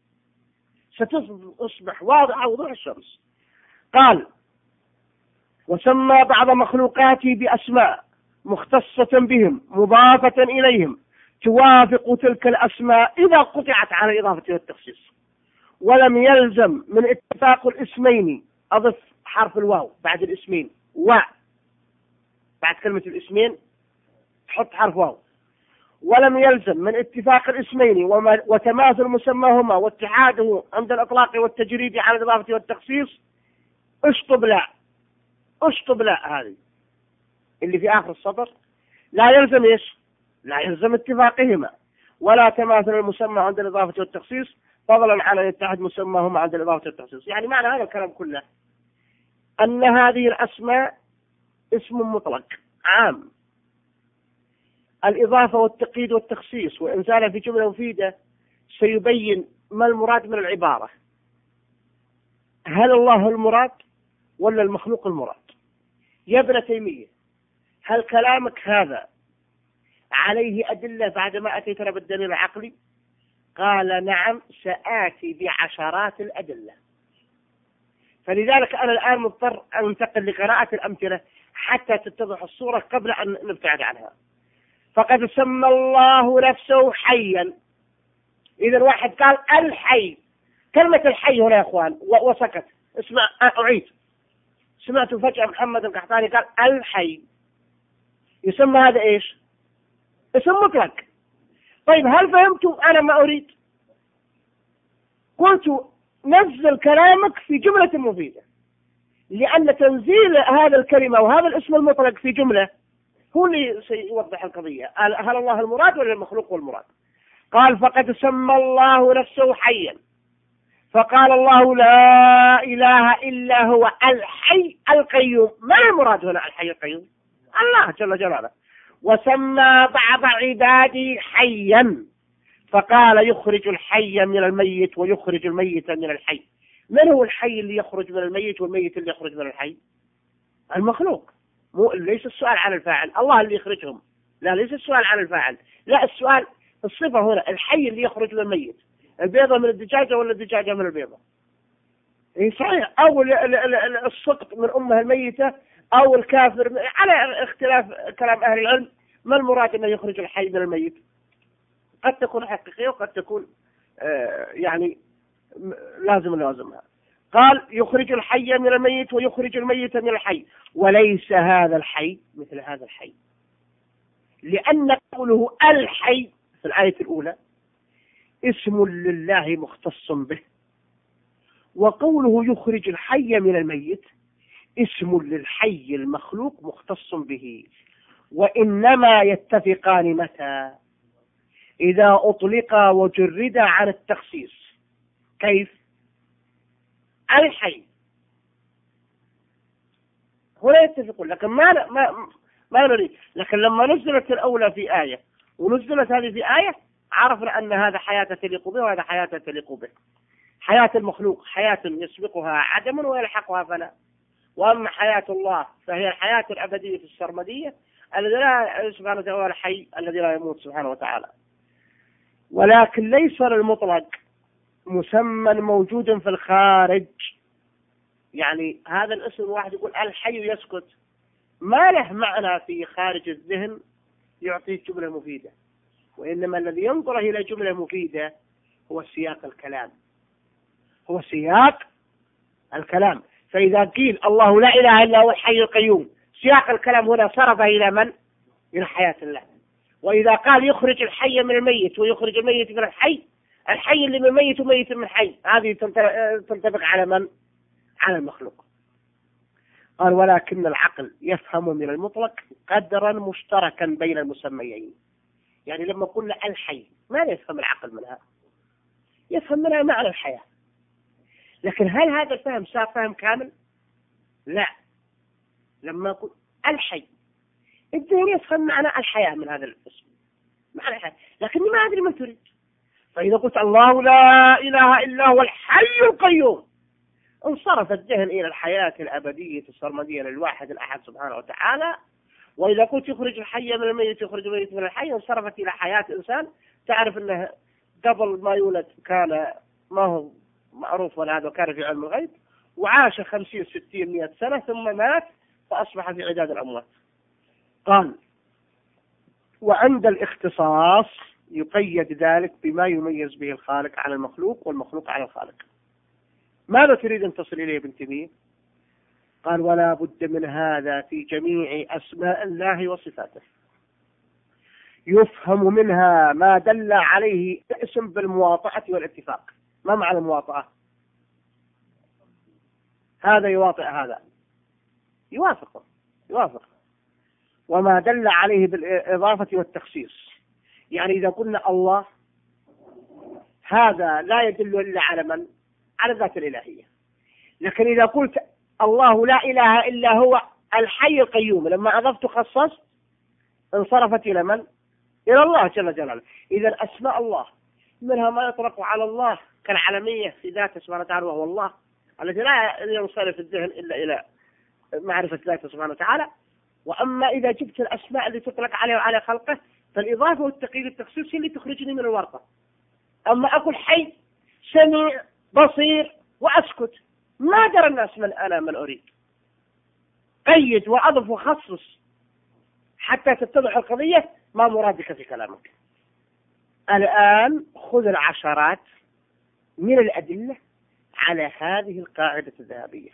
ستصبح واضحة وضوح الشمس. قال وسمى بعض مخلوقاته بأسماء مختصة بهم مضافة إليهم توافق تلك الأسماء إذا قطعت على الإضافة والتخصيص، ولم يلزم من اتفاق الاسمين، أضف حرف الواو بعد الاسمين، بعد كلمة الاسمين حط حرف واو. ولم يلزم من اتفاق الاسمين وتماثل مسماهما واتحاده عند الإطلاق والتجريد على الإضافة والتخصيص اشطب لا هذه اللي في آخر السطر لا يلزم إيش؟ لا يلزم اتفاقهما ولا تماثل المسمى عند الإضافة والتخصيص، فضلا عن أن يتحد مسماهما عند الإضافة والتخصيص. يعني معنى هذا الكلام كله أن هذه الأسماء اسم مطلق عام، الإضافة والتقييد والتخصيص وإنزالها في جملة مفيدة سيبين ما المراد من العبارة. هل الله المراد ولا المخلوق المراد؟ يا ابن تيمية، هل كلامك هذا عليه أدلة بعدما أتيتنا بالدليل العقلي؟ قال نعم، سآتي بعشرات الأدلة. فلذلك أنا الآن مضطر أن أنتقل لقراءة الأمثلة حتى تتضح الصورة قبل أن نبتعد عنها. فقد سمى الله نفسه حيا. إذا واحد قال الحي، كلمة الحي هنا يا أخوان وسكت، اسمع أعيد، سمعت فجأة محمد القحطاني قال الحي، يسمى هذا إيش؟ اسم مطلق. طيب هل فهمتم أنا ما أريد؟ قلت نزل كلامك في جملة مفيدة، لأن تنزيل هذا الكلمة وهذا الاسم المطلق في جملة هو اللي سيوضح القضية. هل الله المراد ولا المخلوق هو المراد؟ قال فقد سمى الله نفسه حيا، فقال الله لا إله إلا هو الحي القيوم. ما المراد هنا الحي القيوم؟ الله جل جلاله. وسمى بعض عباده حيا، فقال يخرج الحي من الميت ويخرج الميت من الحي. من هو الحي اللي يخرج من الميت والميت اللي يخرج من الحي؟ المخلوق. ليس السؤال عن الفاعل، الله اللي يخرجهم، لا ليس السؤال عن الفاعل، لا السؤال الصفة هنا، الحي اللي يخرج من الميت، البيضة من الدجاجة ولا الدجاجة من البيضة؟ إيه صحيح، أو الصدق من أمها الميتة أو الكافر، على اختلاف كلام أهل العلم ما المراد أنه يخرج الحي من الميت. قد تكون حقيقية وقد تكون يعني لازمها. قال يخرج الحي من الميت ويخرج الميت من الحي، وليس هذا الحي مثل هذا الحي، لأن قوله الحي في الآية الأولى اسم لله مختص به، وقوله يخرج الحي من الميت اسم للحي المخلوق مختص به، وإنما يتفقان متى؟ إذا أطلقا وجردا عن التخصيص. كيف؟ الحي هنا يتفقون، لكن ما نريد. لكن لما نزلت الأولى في آية ونزلت هذه في آية عرفنا أن هذا حياة تليق به وهذا حياة تليق به. حياة المخلوق حياة يسبقها عدم ويلحقها فلا، وأما حياة الله فهي الحياة الأبدية السرمدية الذي لا سبحانه وتعالى الحي الذي لا يموت سبحانه وتعالى. ولكن ليس للمطلق مسمى موجود في الخارج، يعني هذا الاسم واحد يقول الحي يسكت، ما له معنى في خارج الذهن يعطيه جملة مفيدة، وإنما الذي ينظر إلى جملة مفيدة هو سياق الكلام، هو سياق الكلام. فإذا قيل الله لا إله إلا هو الحي القيوم، سياق الكلام هنا صرف إلى من؟ إلى حياة الله. وإذا قال يخرج الحي من الميت ويخرج الميت من الحي، الحي اللي من الميت وميت من الحي، هذه تنطبق على من؟ على المخلوق. قال ولكن العقل يفهم من المطلق قدرا مشتركا بين المسميين. يعني لما قلنا الحي ماذا يفهم العقل منها؟ يفهم منها معنى الحياة، لكن هل هذا الفهم صار فهم كامل؟ لا. لما قلت الحي الذهن يفهم معنى الحياة من هذا الاسم، معنى الحياة، لكني ما أدري ما تريد. فإذا قلت الله لا إله إلا هو الحي القيوم انصرف الذهن إلى الحياة الأبدية السرمدية للواحد الأحد سبحانه وتعالى. وإذا قلت يخرج الحي من الميت يخرج الميت من الحي انصرفت إلى حياة إنسان تعرف أنه قبل ما يولد كان ما هو معروف ولا هذا، وكان في علم الغيب، وعاش 50 60 100 سنة ثم مات فأصبح في عداد الأموات. قال وعند الاختصاص يقيد ذلك بما يميز به الخالق على المخلوق والمخلوق على الخالق. ماذا تريد أن تصل إليه ابن تيمية؟ قال ولا بد من هذا في جميع أسماء الله وصفاته، يفهم منها ما دل عليه اسم بالمواطأة والاتفاق. ما معنى المواطأة؟ هذا يواطئ هذا، يوافق. وما دل عليه بالإضافة والتخصيص، يعني إذا قلنا الله هذا لا يدل إلا على من؟ على الذات الإلهية. لكن إذا قلت الله لا إله إلا هو الحي القيوم، لما أضفت خصصت انصرفت إلى من؟ إلى الله جل جلاله. إذا أسماء الله منها ما يطلق على الله كالعلمية في ذاته سبحانه وتعالى وهو الله الذي لا ينصرف الذهن إلا إلى معرفة ذاته سبحانه وتعالى. وأما إذا جبت الأسماء اللي تطلق عليه وعلى خلقه فالإضافة والتقييد التخصيص اللي تخرجني من الورطة. أما أقول حي سميع بصير وأسكت، ما درى الناس من أنا من أريد. قيد وأضف وخصص حتى تتضح القضية ما مرادك في كلامك. الآن خذ العشرات من الأدلة على هذه القاعدة الذهبية.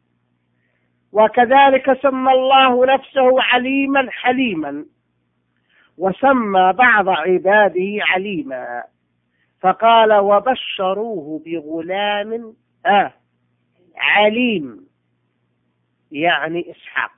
وكذلك سمى الله نفسه عليما حليما، وسمى بعض عباده عليما، فقال وبشروه بغلام عليم يعني إسحاق.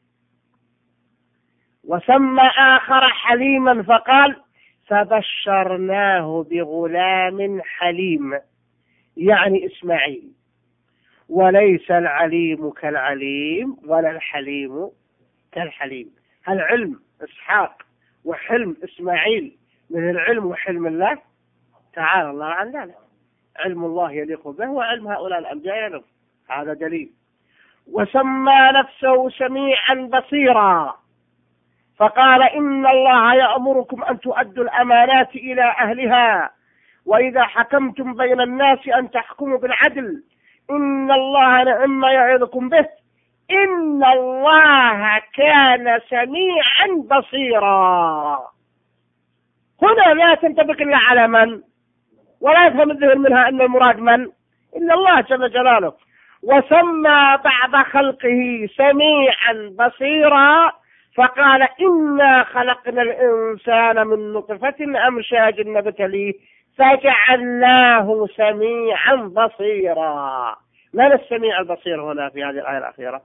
وسمى آخر حليما فقال فبشرناه بغلام حليم يعني إسماعيل. وليس العليم كالعليم ولا الحليم كالحليم. هل علم إسحاق وحلم إسماعيل من العلم وحلم الله؟ تعالى الله عن ذلك. علم الله يليق به وعلم هؤلاء الأنبياء يليق، هذا دليل. وسمى نفسه سميعا بصيرا، فقال إن الله يأمركم أن تؤدوا الأمانات إلى أهلها، وإذا حكمتم بين الناس أن تحكموا بالعدل، إن الله نعم ما يعظكم به، إن الله كان سميعا بصيرا. هنا لا تنطبق إلا على من؟ ولا يفهم الذهن منها أن المراد من؟ إلا الله جل جلاله. وسمى بعض خلقه سميعا بصيرا، فقال إنا خلقنا الإنسان من نطفة أمشاج نبتليه فجعلناه سميعا بصيرا. من السميع البصير هنا في هذه الآية الأخيرة؟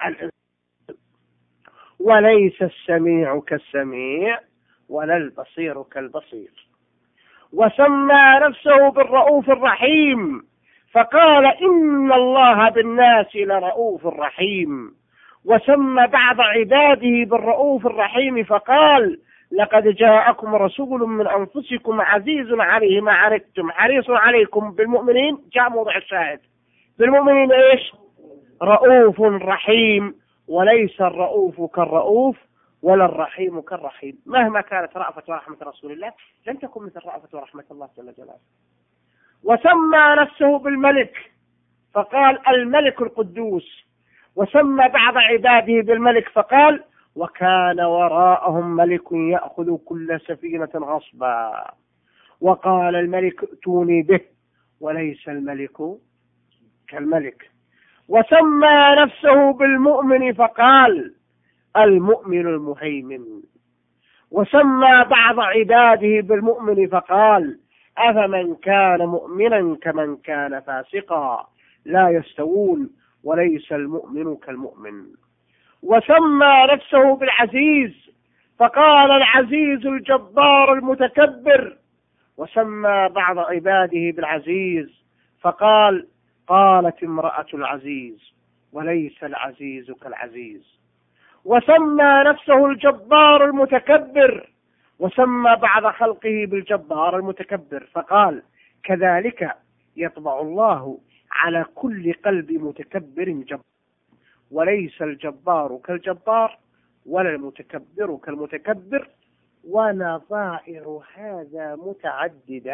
وليس السميع كالسميع ولا البصير كالبصير. وسمى نفسه بالرؤوف الرحيم، فقال إن الله بالناس لرؤوف رحيم. وسمى بعض عباده بالرؤوف الرحيم، فقال لقد جاءكم رسول من أنفسكم عزيز عليه ما عنتم حريص عليكم بالمؤمنين، جاء موضع الشاهد، بالمؤمنين إيش؟ رؤوف رحيم. وليس الرؤوف كالرؤوف ولا الرحيم كالرحيم. مهما كانت رأفة ورحمة رسول الله لن تكون مثل رأفة ورحمة الله جل جلاله. وسمى نفسه بالملك، فقال الملك القدوس. وسمى بعض عباده بالملك، فقال وكان وراءهم ملك يأخذ كل سفينة غصبا، وقال الملك ائتوني به، وليس الملك كالملك. وسمى نفسه بالمؤمن، فقال المؤمن المهيمن. وسمى بعض عباده بالمؤمن، فقال أفمن كان مؤمنا كمن كان فاسقا لا يستوون، وليس المؤمن كالمؤمن. وسمى نفسه بالعزيز، فقال العزيز الجبار المتكبر. وسمى بعض عباده بالعزيز، فقال قالت امرأة العزيز وليس العزيز كالعزيز. وسمى نفسه الجبار المتكبر، وسمى بعض خلقه بالجبار المتكبر، فقال كذلك يطبع الله على كل قلب متكبر جبار، وليس الجبار كالجبار ولا المتكبر كالمتكبر، ونظائر هذا متعددة.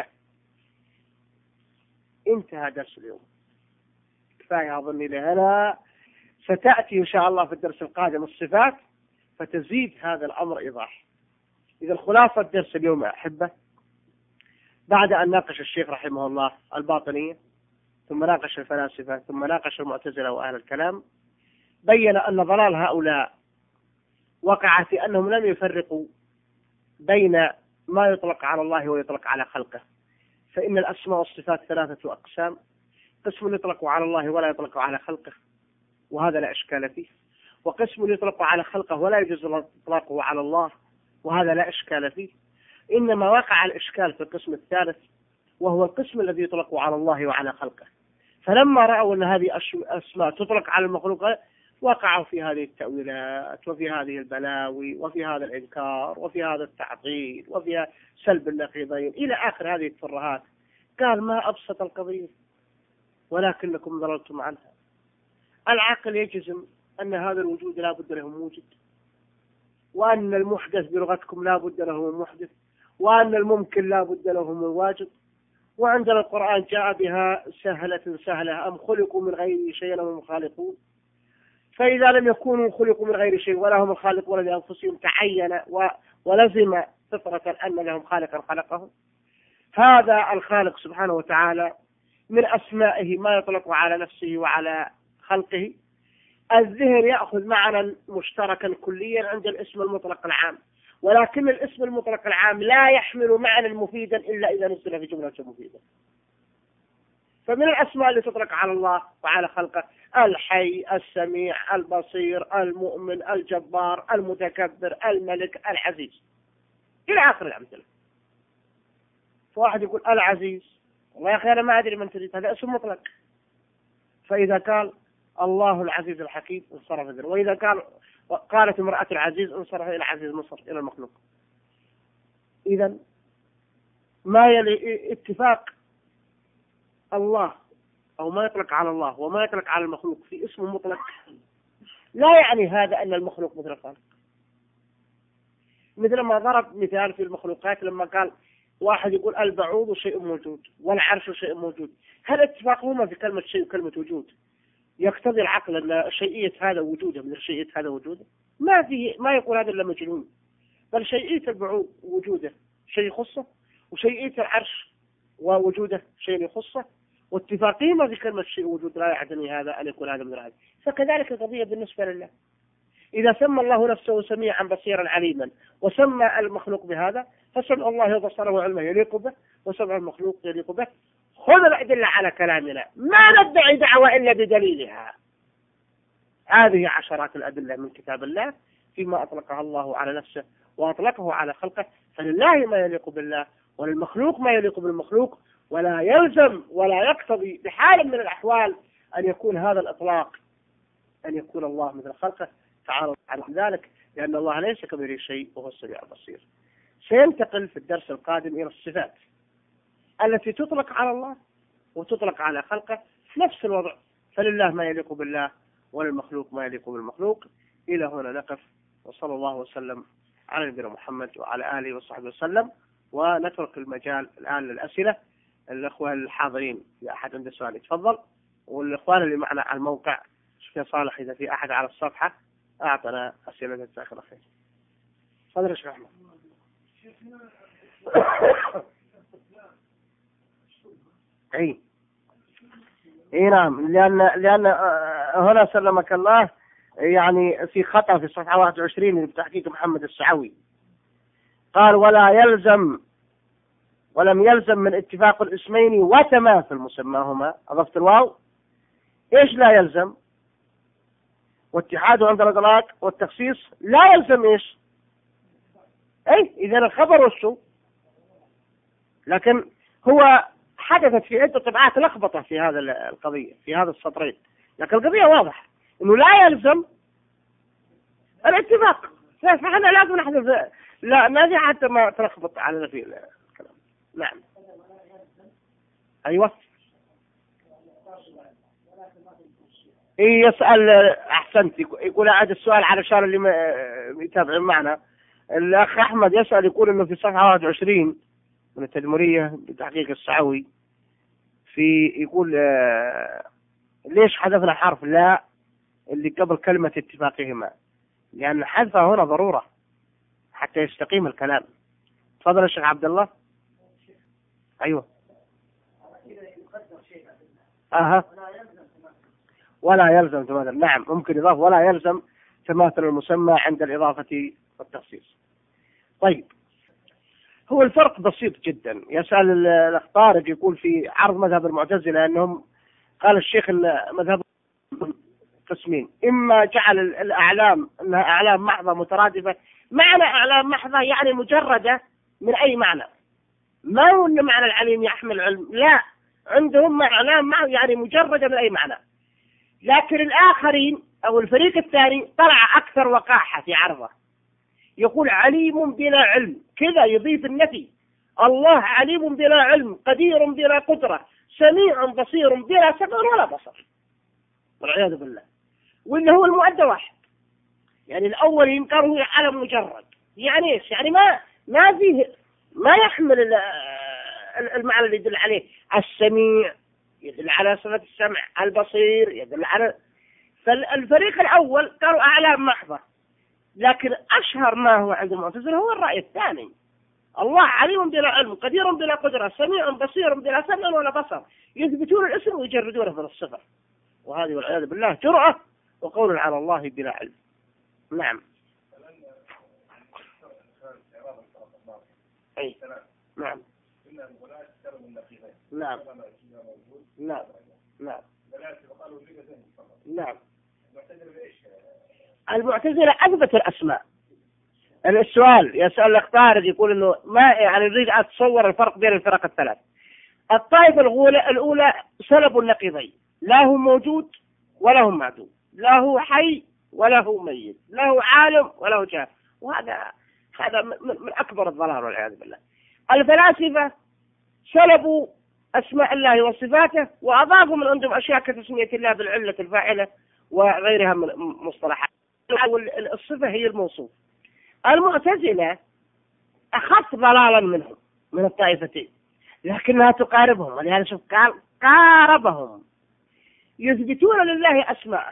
انتهى درس اليوم، كفاية أظني لهنا. ستأتي إن شاء الله في الدرس القادم الصفات فتزيد هذا الأمر إيضاح. إذا خلاصة درس اليوم يا أحبة، بعد أن ناقش الشيخ رحمه الله الباطنية، ثم ناقش الفلاسفة، ثم ناقش المعتزلة وأهل الكلام، بين أن ضلال هؤلاء وقع في أنهم لم يفرقوا بين ما يطلق على الله ويطلق على خلقه. فإن الأسماء والصفات ثلاثة أقسام: قسم يطلق على الله ولا يطلق على خلقه، وهذا لا إشكال فيه، وقسم يطلق على خلقه ولا يجوز إطلاقه على الله، وهذا لا إشكال فيه. إنما وقع الإشكال في القسم الثالث، وهو القسم الذي يطلق على الله وعلى خلقه. فلما رأوا أن هذه أسماء تطلق على المخلوق وقعوا في هذه التأويلات وفي هذه البلاوي وفي هذا الإنكار وفي هذا التعطيل وفي سلب النقيضين إلى آخر هذه الترهات. قال ما أبسط القضية ولكنكم ضللتم عنها. العقل يجزم أن هذا الوجود لا بد له موجد، وأن المحدث بلغتكم لا بد له من محدث، وأن الممكن لا بد له من واجب. وعندنا القرآن جاء بها سهلة أم خلقوا من غير شيء هم الخالقون. فإذا لم يكونوا خلقوا من غير شيء ولا هم الخالقون لأنفسهم تعين ولزم فطرة أن لهم خالقا خلقهم. هذا الخالق سبحانه وتعالى من أسمائه ما يطلق على نفسه وعلى خلقه. الذهن يأخذ معنى مشتركا كليا عند الاسم المطلق العام، ولكن الاسم المطلق العام لا يحمل معنى مفيدا إلا إذا نزل في جملة مفيدة. فمن الأسماء اللي تطلق على الله وعلى خلقه الحي، السميع، البصير، المؤمن، الجبار، المتكبر، الملك، العزيز، إلى آخر الأمثلة. فواحد يقول العزيز، والله يا أخي أنا ما أدري من تريد، هذا اسم مطلق. فإذا قال الله العزيز الحكيم انصرف ذره، وإذا قالت امرأة العزيز انصرف إلى عزيز مصر، إلى المخلوق. إذن ما يلي اتفاق الله أو ما يطلق على الله وما يطلق على المخلوق في اسم مطلق، لا يعني هذا أن المخلوق مثل الخالق. مثل ما ضرب مثال في المخلوقات لما قال واحد يقول البعوض شيء موجود والعرش شيء موجود، هل اتفاقهما في كلمة شيء وكلمة وجود يقتضي العقل أن شيئية هذا وجوده من شيئية هذا وجوده؟ ما يقول هذا إلا مجنون. بل شيئية البعوض وجوده شيء يخصه، وشيئية العرش ووجوده شيء يخصه، واتفاقهما في كلمة شيء وجود لا يعني هذا أن يكون هذا من هذا. فكذلك القضية بالنسبة لله، إذا سمى الله نفسه سميعا بصيرا عليما وسمى المخلوق بهذا، فسمع الله بصره وعلمه يليق به، وسمع المخلوق يليق به. خذ الأدلة على كلامنا، ما ندعي دعوة إلا بدليلها. هذه عشرات الأدلة من كتاب الله فيما أطلقها الله على نفسه وأطلقه على خلقه، فلله ما يليق بالله وللمخلوق ما يليق بالمخلوق، ولا يلزم ولا يقتضي بحال من الأحوال أن يكون هذا الإطلاق أن يكون الله مثل خلقه تعالى عن ذلك، لأن الله ليس كمثله شيء وهو السميع البصير. سينتقل في الدرس القادم إلى الصفات التي تطلق على الله وتطلق على خلقه في نفس الوضع، فلله ما يليق بالله وللمخلوق ما يليق بالمخلوق. إلى هنا نقف، وصلى الله وسلم على نبينا محمد وعلى آله وصحبه وسلم. ونترك المجال الآن للأسئلة. الأخوة الحاضرين في أحد عنده سؤال يتفضل، والإخوان اللي معنا على الموقع شيخ صالح إذا في أحد على الصفحة أعطنا أسئلة جزاك الله خير. تفضل يا شيخ أحمد. اي نعم، لأن هنا سلمك الله يعني في خطأ في صفحة 21 بتحقيق محمد السعوي، قال ولم يلزم من اتفاق الاسمين وتماثل مسماهما، أضفت الواو، ايش لا يلزم؟ واتحاده عند الإطلاق والتخصيص لا يلزم ايش؟ اي اذا الخبر والسوء، لكن هو حدثت في عدة طبعات لخبطة في هذا القضية في هذا السطرين، لكن القضية واضح انه لا يلزم الاتفاق، فاحنا لازم نحذف لا نجي حتى ما تلخبط على في الكلام. نعم ايوه يسأل احسنت، يقول اعد السؤال علشان اللي يتابعون معنا. الاخ احمد يسأل يقول انه في صفحة 21 من التدمرية بتحقيق السعوي يقول ليش حذفنا حرف لا اللي قبل كلمة اتفاقهما؟ لأن حذفها هنا ضرورة حتى يستقيم الكلام. تفضل يا شيخ عبد الله. أيوة ولا يلزم تماثل، نعم ممكن إضافة ولا يلزم تماثل المسمى عند الإضافة والتخصيص. طيب هو الفرق بسيط جدا. يسأل الأخ طارق يقول في عرض مذهب المعتزلة أنهم قال الشيخ أن مذهب قسمين، إما جعل الأعلام أنها أعلام محضة مترادفة. معنى أعلام محضة يعني مجردة من أي معنى، ما هو أن معنى العليم يحمل علم، لا، عندهم أعلام محضة يعني مجردة من أي معنى. لكن الآخرين أو الفريق الثاني طلع أكثر وقاحة في عرضه، يقول عليم بلا علم، كذا يضيف النفي، الله عليم بلا علم، قدير بلا قدرة، سميع بصير بلا سمع ولا بصر، والعياذ بالله. واللي هو المؤدى واحد، يعني الأول ينكره على مجرد، يعني إيش؟ يعني ما فيه، ما يحمل المعنى اللي يدل عليه. السميع يدل على صفة السمع، البصير يدل على، فالفريق الأول قالوا أعلام محضة. لكن أشهر ما هو عند المعتزلة هو الرأي الثاني، الله عليم بلا علم، قدير بلا قدرة، سميع بصير بلا سمع ولا بصر، يثبتون الاسم ويجردونه من الصفة، وهذه والعياذ بالله جرأة وقول على الله بلا علم. نعم أي نعم نعم نعم نعم نعم. المعتزلة أثبت الأسماء. السؤال يسأل الأخ طارق يقول إنه ما يعني يريد أتصور الفرق بين الفرق الثلاث. الطائفة الأولى سلبوا النقيضين، لا هو موجود ولا هو معدوم، لا هو حي ولا هو ميت، لا هو عالم ولا هو جاهل، وهذا من أكبر الضلال والعياذ بالله. الفلاسفة سلبوا أسماء الله وصفاته، وأضافوا من عندهم أشياء كتسمية الله بالعلة الفاعلة وغيرها من مصطلحات. الصفة هي الموصوف. المعتزلة أخف ضلالا منهم من الطائفتين، لكنها تقاربهم، ولهذا شوف قال قاربهم. يثبتون لله أسماء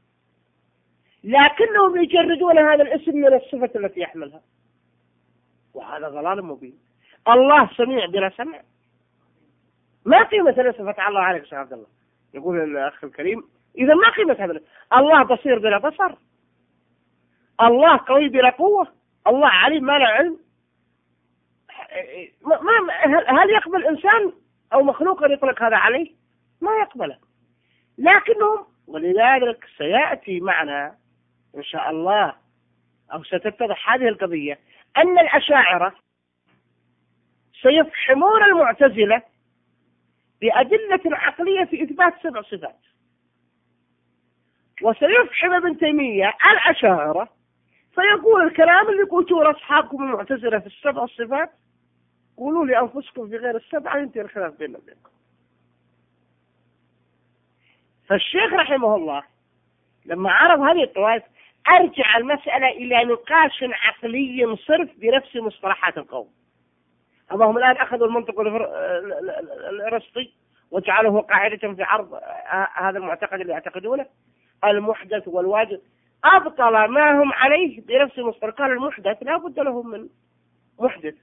لكنهم يجردون هذا الاسم من الصفة التي يحملها، وهذا ضلال مبين. الله سميع بلا سمع، ما قيمة لصفة الله عليك شيخ عبد الله؟ يقول الأخ الكريم إذا ما قيمة هذا. الله بصير بلا بصر، الله قوي بلا قوة، الله عليم ما له علم. هل يقبل إنسان أو مخلوق أن يطلق هذا عليه؟ ما يقبله. لكنهم، ولذلك سيأتي معنا إن شاء الله أو ستتضح هذه القضية، أن الأشاعرة سيفحمون المعتزلة بأدلة عقلية في إثبات 7 صفات، وسيفحم ابن تيمية الأشاعرة فيقول الكلام اللي قلتوه أصحابكم المعتزلة في 7 صفات قولوا لأنفسكم في غير 7 ينتهي الخلاف بيننا وبينكم. فالشيخ رحمه الله لما عرض هذه الطوائف أرجع المسألة إلى نقاش عقلي صرف بنفس مصطلحات القوم. أما هم الآن أخذوا المنطق الأرسطي وجعله قاعدة في عرض هذا المعتقد اللي يعتقدونه، المحدث والواجب. أبطل ما هم عليه بنفس مصطلح. قال المحدث لا بد له من محدث،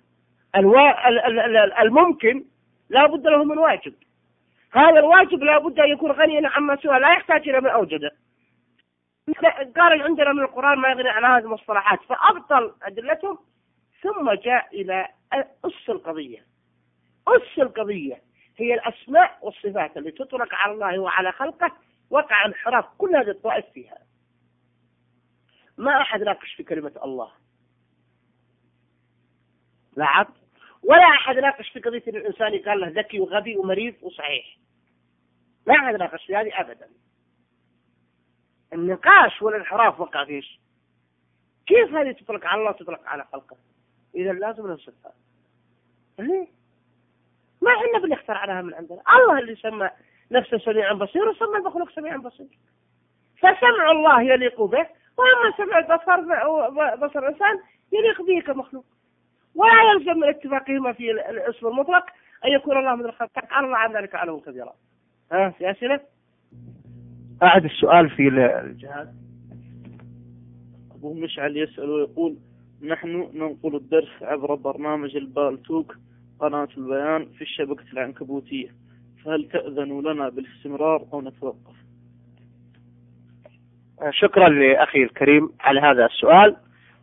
الممكن لا بد له من واجب، هذا الواجب لا بد أن يكون غنيا عما سواه لا يحتاج إلى من أوجده. قال عندنا من القرآن ما يغني عن هذه المصطلحات، فأبطل أدلتهم. ثم جاء إلى أس القضية. أس القضية هي الأسماء والصفات اللي تطلق على الله وعلى خلقه. وقع انحراف كل هذه الطوائف فيها. ما أحد ناقش في كلمة الله، لا عبد، ولا أحد ناقش في قضية أن الإنسان قال له ذكي وغبي ومريض وصحيح. ما أحد ناقش في هذه أبدا. النقاش والانحراف وقع فيش. كيف هذه تطلق على الله وتطلق على خلقه؟ إذا لازم ننصفها. ليه؟ ما إحنا بنختار عليها من عندنا. الله اللي سمى نفسه سميعا بصير وسمى المخلوق سميعا بصير. فسمع الله يليق به، وأما سمع بصر الإنسان يليق به كمخلوق. ولا يلزم من اتفاقهما في الاسم المطلق أن يكون الله من الخلق. تعالى الله عن ذلك علوا كبيرا. في أسئلة؟ أعد السؤال في الجهاز. أبو مشعل يسأل ويقول: نحن ننقل الدرس عبر برنامج البالتوك قناة البيان في الشبكة العنكبوتية، فهل تأذن لنا بالاستمرار أو نتوقف؟ شكرا لأخي الكريم على هذا السؤال.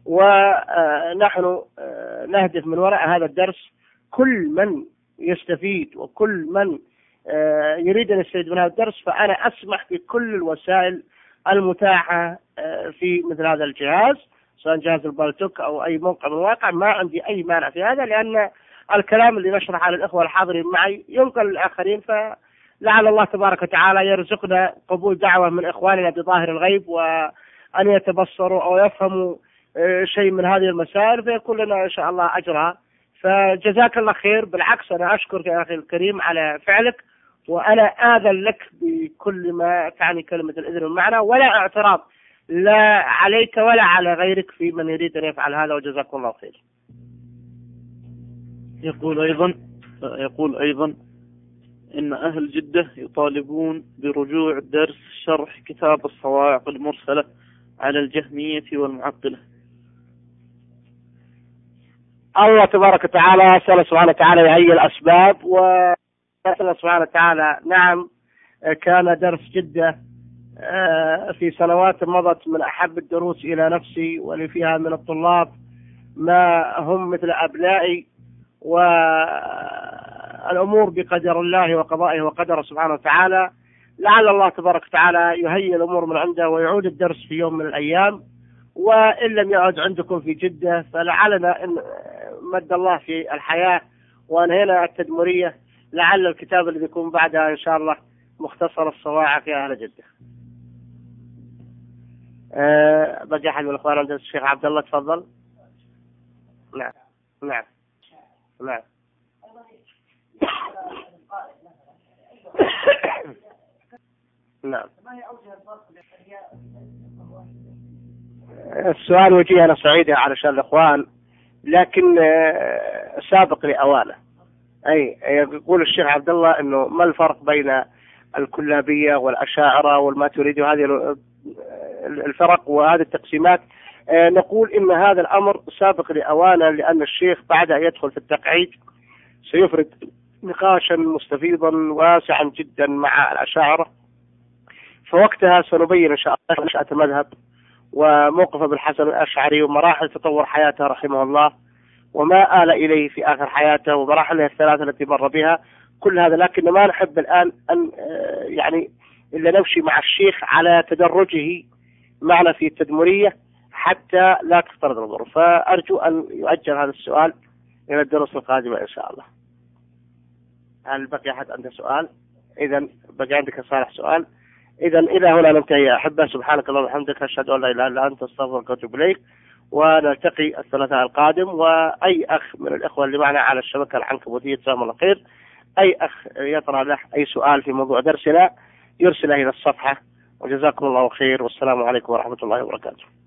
ونحن نهدف من وراء هذا الدرس كل من يستفيد وكل من يريد أن يستفيد من هذا الدرس، فأنا أسمح بكل الوسائل المتاحة في مثل هذا الجهاز، سواء جهاز البالتوك أو أي موقع من الواقع. ما عندي أي مانع في هذا، لأن الكلام اللي نشرح على الإخوة الحاضرين معي ينقل للآخرين، فلعل الله تبارك وتعالى يرزقنا قبول دعوة من إخواننا بظاهر الغيب، وأن يتبصروا أو يفهموا شيء من هذه المسائل، فيكون لنا إن شاء الله أجرها. فجزاك الله خير. بالعكس أنا أشكرك يا أخي الكريم على فعلك، وأنا آذن لك بكل ما تعني كلمة الإذن والمعنى، ولا اعتراض لا عليك ولا على غيرك في من يريد أن يفعل هذا، وجزاكم الله خير. يقول أيضا إن أهل جدة يطالبون برجوع درس شرح كتاب الصواعق المرسلة على الجهمية والمعطلة. الله تبارك وتعالى أسأل سبحانه وتعالى يهيئ الأسباب، وأسأل سبحانه وتعالى. نعم، كان درس جدة في سنوات مضت من أحب الدروس إلى نفسي، ولي فيها من الطلاب ما هم مثل أبنائي، والأمور بقدر الله وقضائه وقدره سبحانه وتعالى. لعل الله تبارك وتعالى يهيئ الأمور من عنده ويعود الدرس في يوم من الأيام، وإن لم يعد عندكم في جدة فلعلنا إن مد الله في الحياة وأنهينا التدمرية، لعل الكتاب اللي بيكون بعدها إن شاء الله مختصر الصواعق يا أهل جدة. بقى أحد من الأخوان عند الشيخ عبد الله، تفضل. نعم. نعم. السؤال وجيه أنا صعيدة علشان الإخوان، لكن سابق لأوانه. أي يقول الشيخ عبد الله إنه ما الفرق بين الكلابية والأشاعرة والماتريدي وهذه الفرق وهذه التقسيمات. نقول إن هذا الأمر سابق لأوانه، لأن الشيخ بعد أن يدخل في التقعيد سيفرد نقاشا مستفيضا واسعا جدا مع الأشاعرة، فوقتها سنبين إن شاء الله نشأة المذهب وموقف ابن الحسن الأشعري ومراحل تطور حياته رحمه الله وما آل إليه في آخر حياته ومراحله الثلاثة التي مر بها كل هذا. لكن ما نحب الآن أن يعني إلا نمشي مع الشيخ على تدرجه معنا في التدمرية حتى لا تختلط الأمور. فأرجو أن يؤجل هذا السؤال إلى الدرس القادم إن شاء الله. هل بقي أحد عنده سؤال؟ إذا بقي عندك صالح سؤال. إذا إلى هنا ننتهي يا أحبة. سبحانك اللهم وبحمدك، أشهد أن لا إله إلا أنت، أستغفرك وأتوب إليك. ونلتقي الثلاثاء القادم. وأي أخ من الإخوة اللي معنا على الشبكة العنكبوتية جزاهم الله خير، أي أخ يطرح له أي سؤال في موضوع درسنا يرسله إلى الصفحة. وجزاكم الله خير، والسلام عليكم ورحمة الله وبركاته.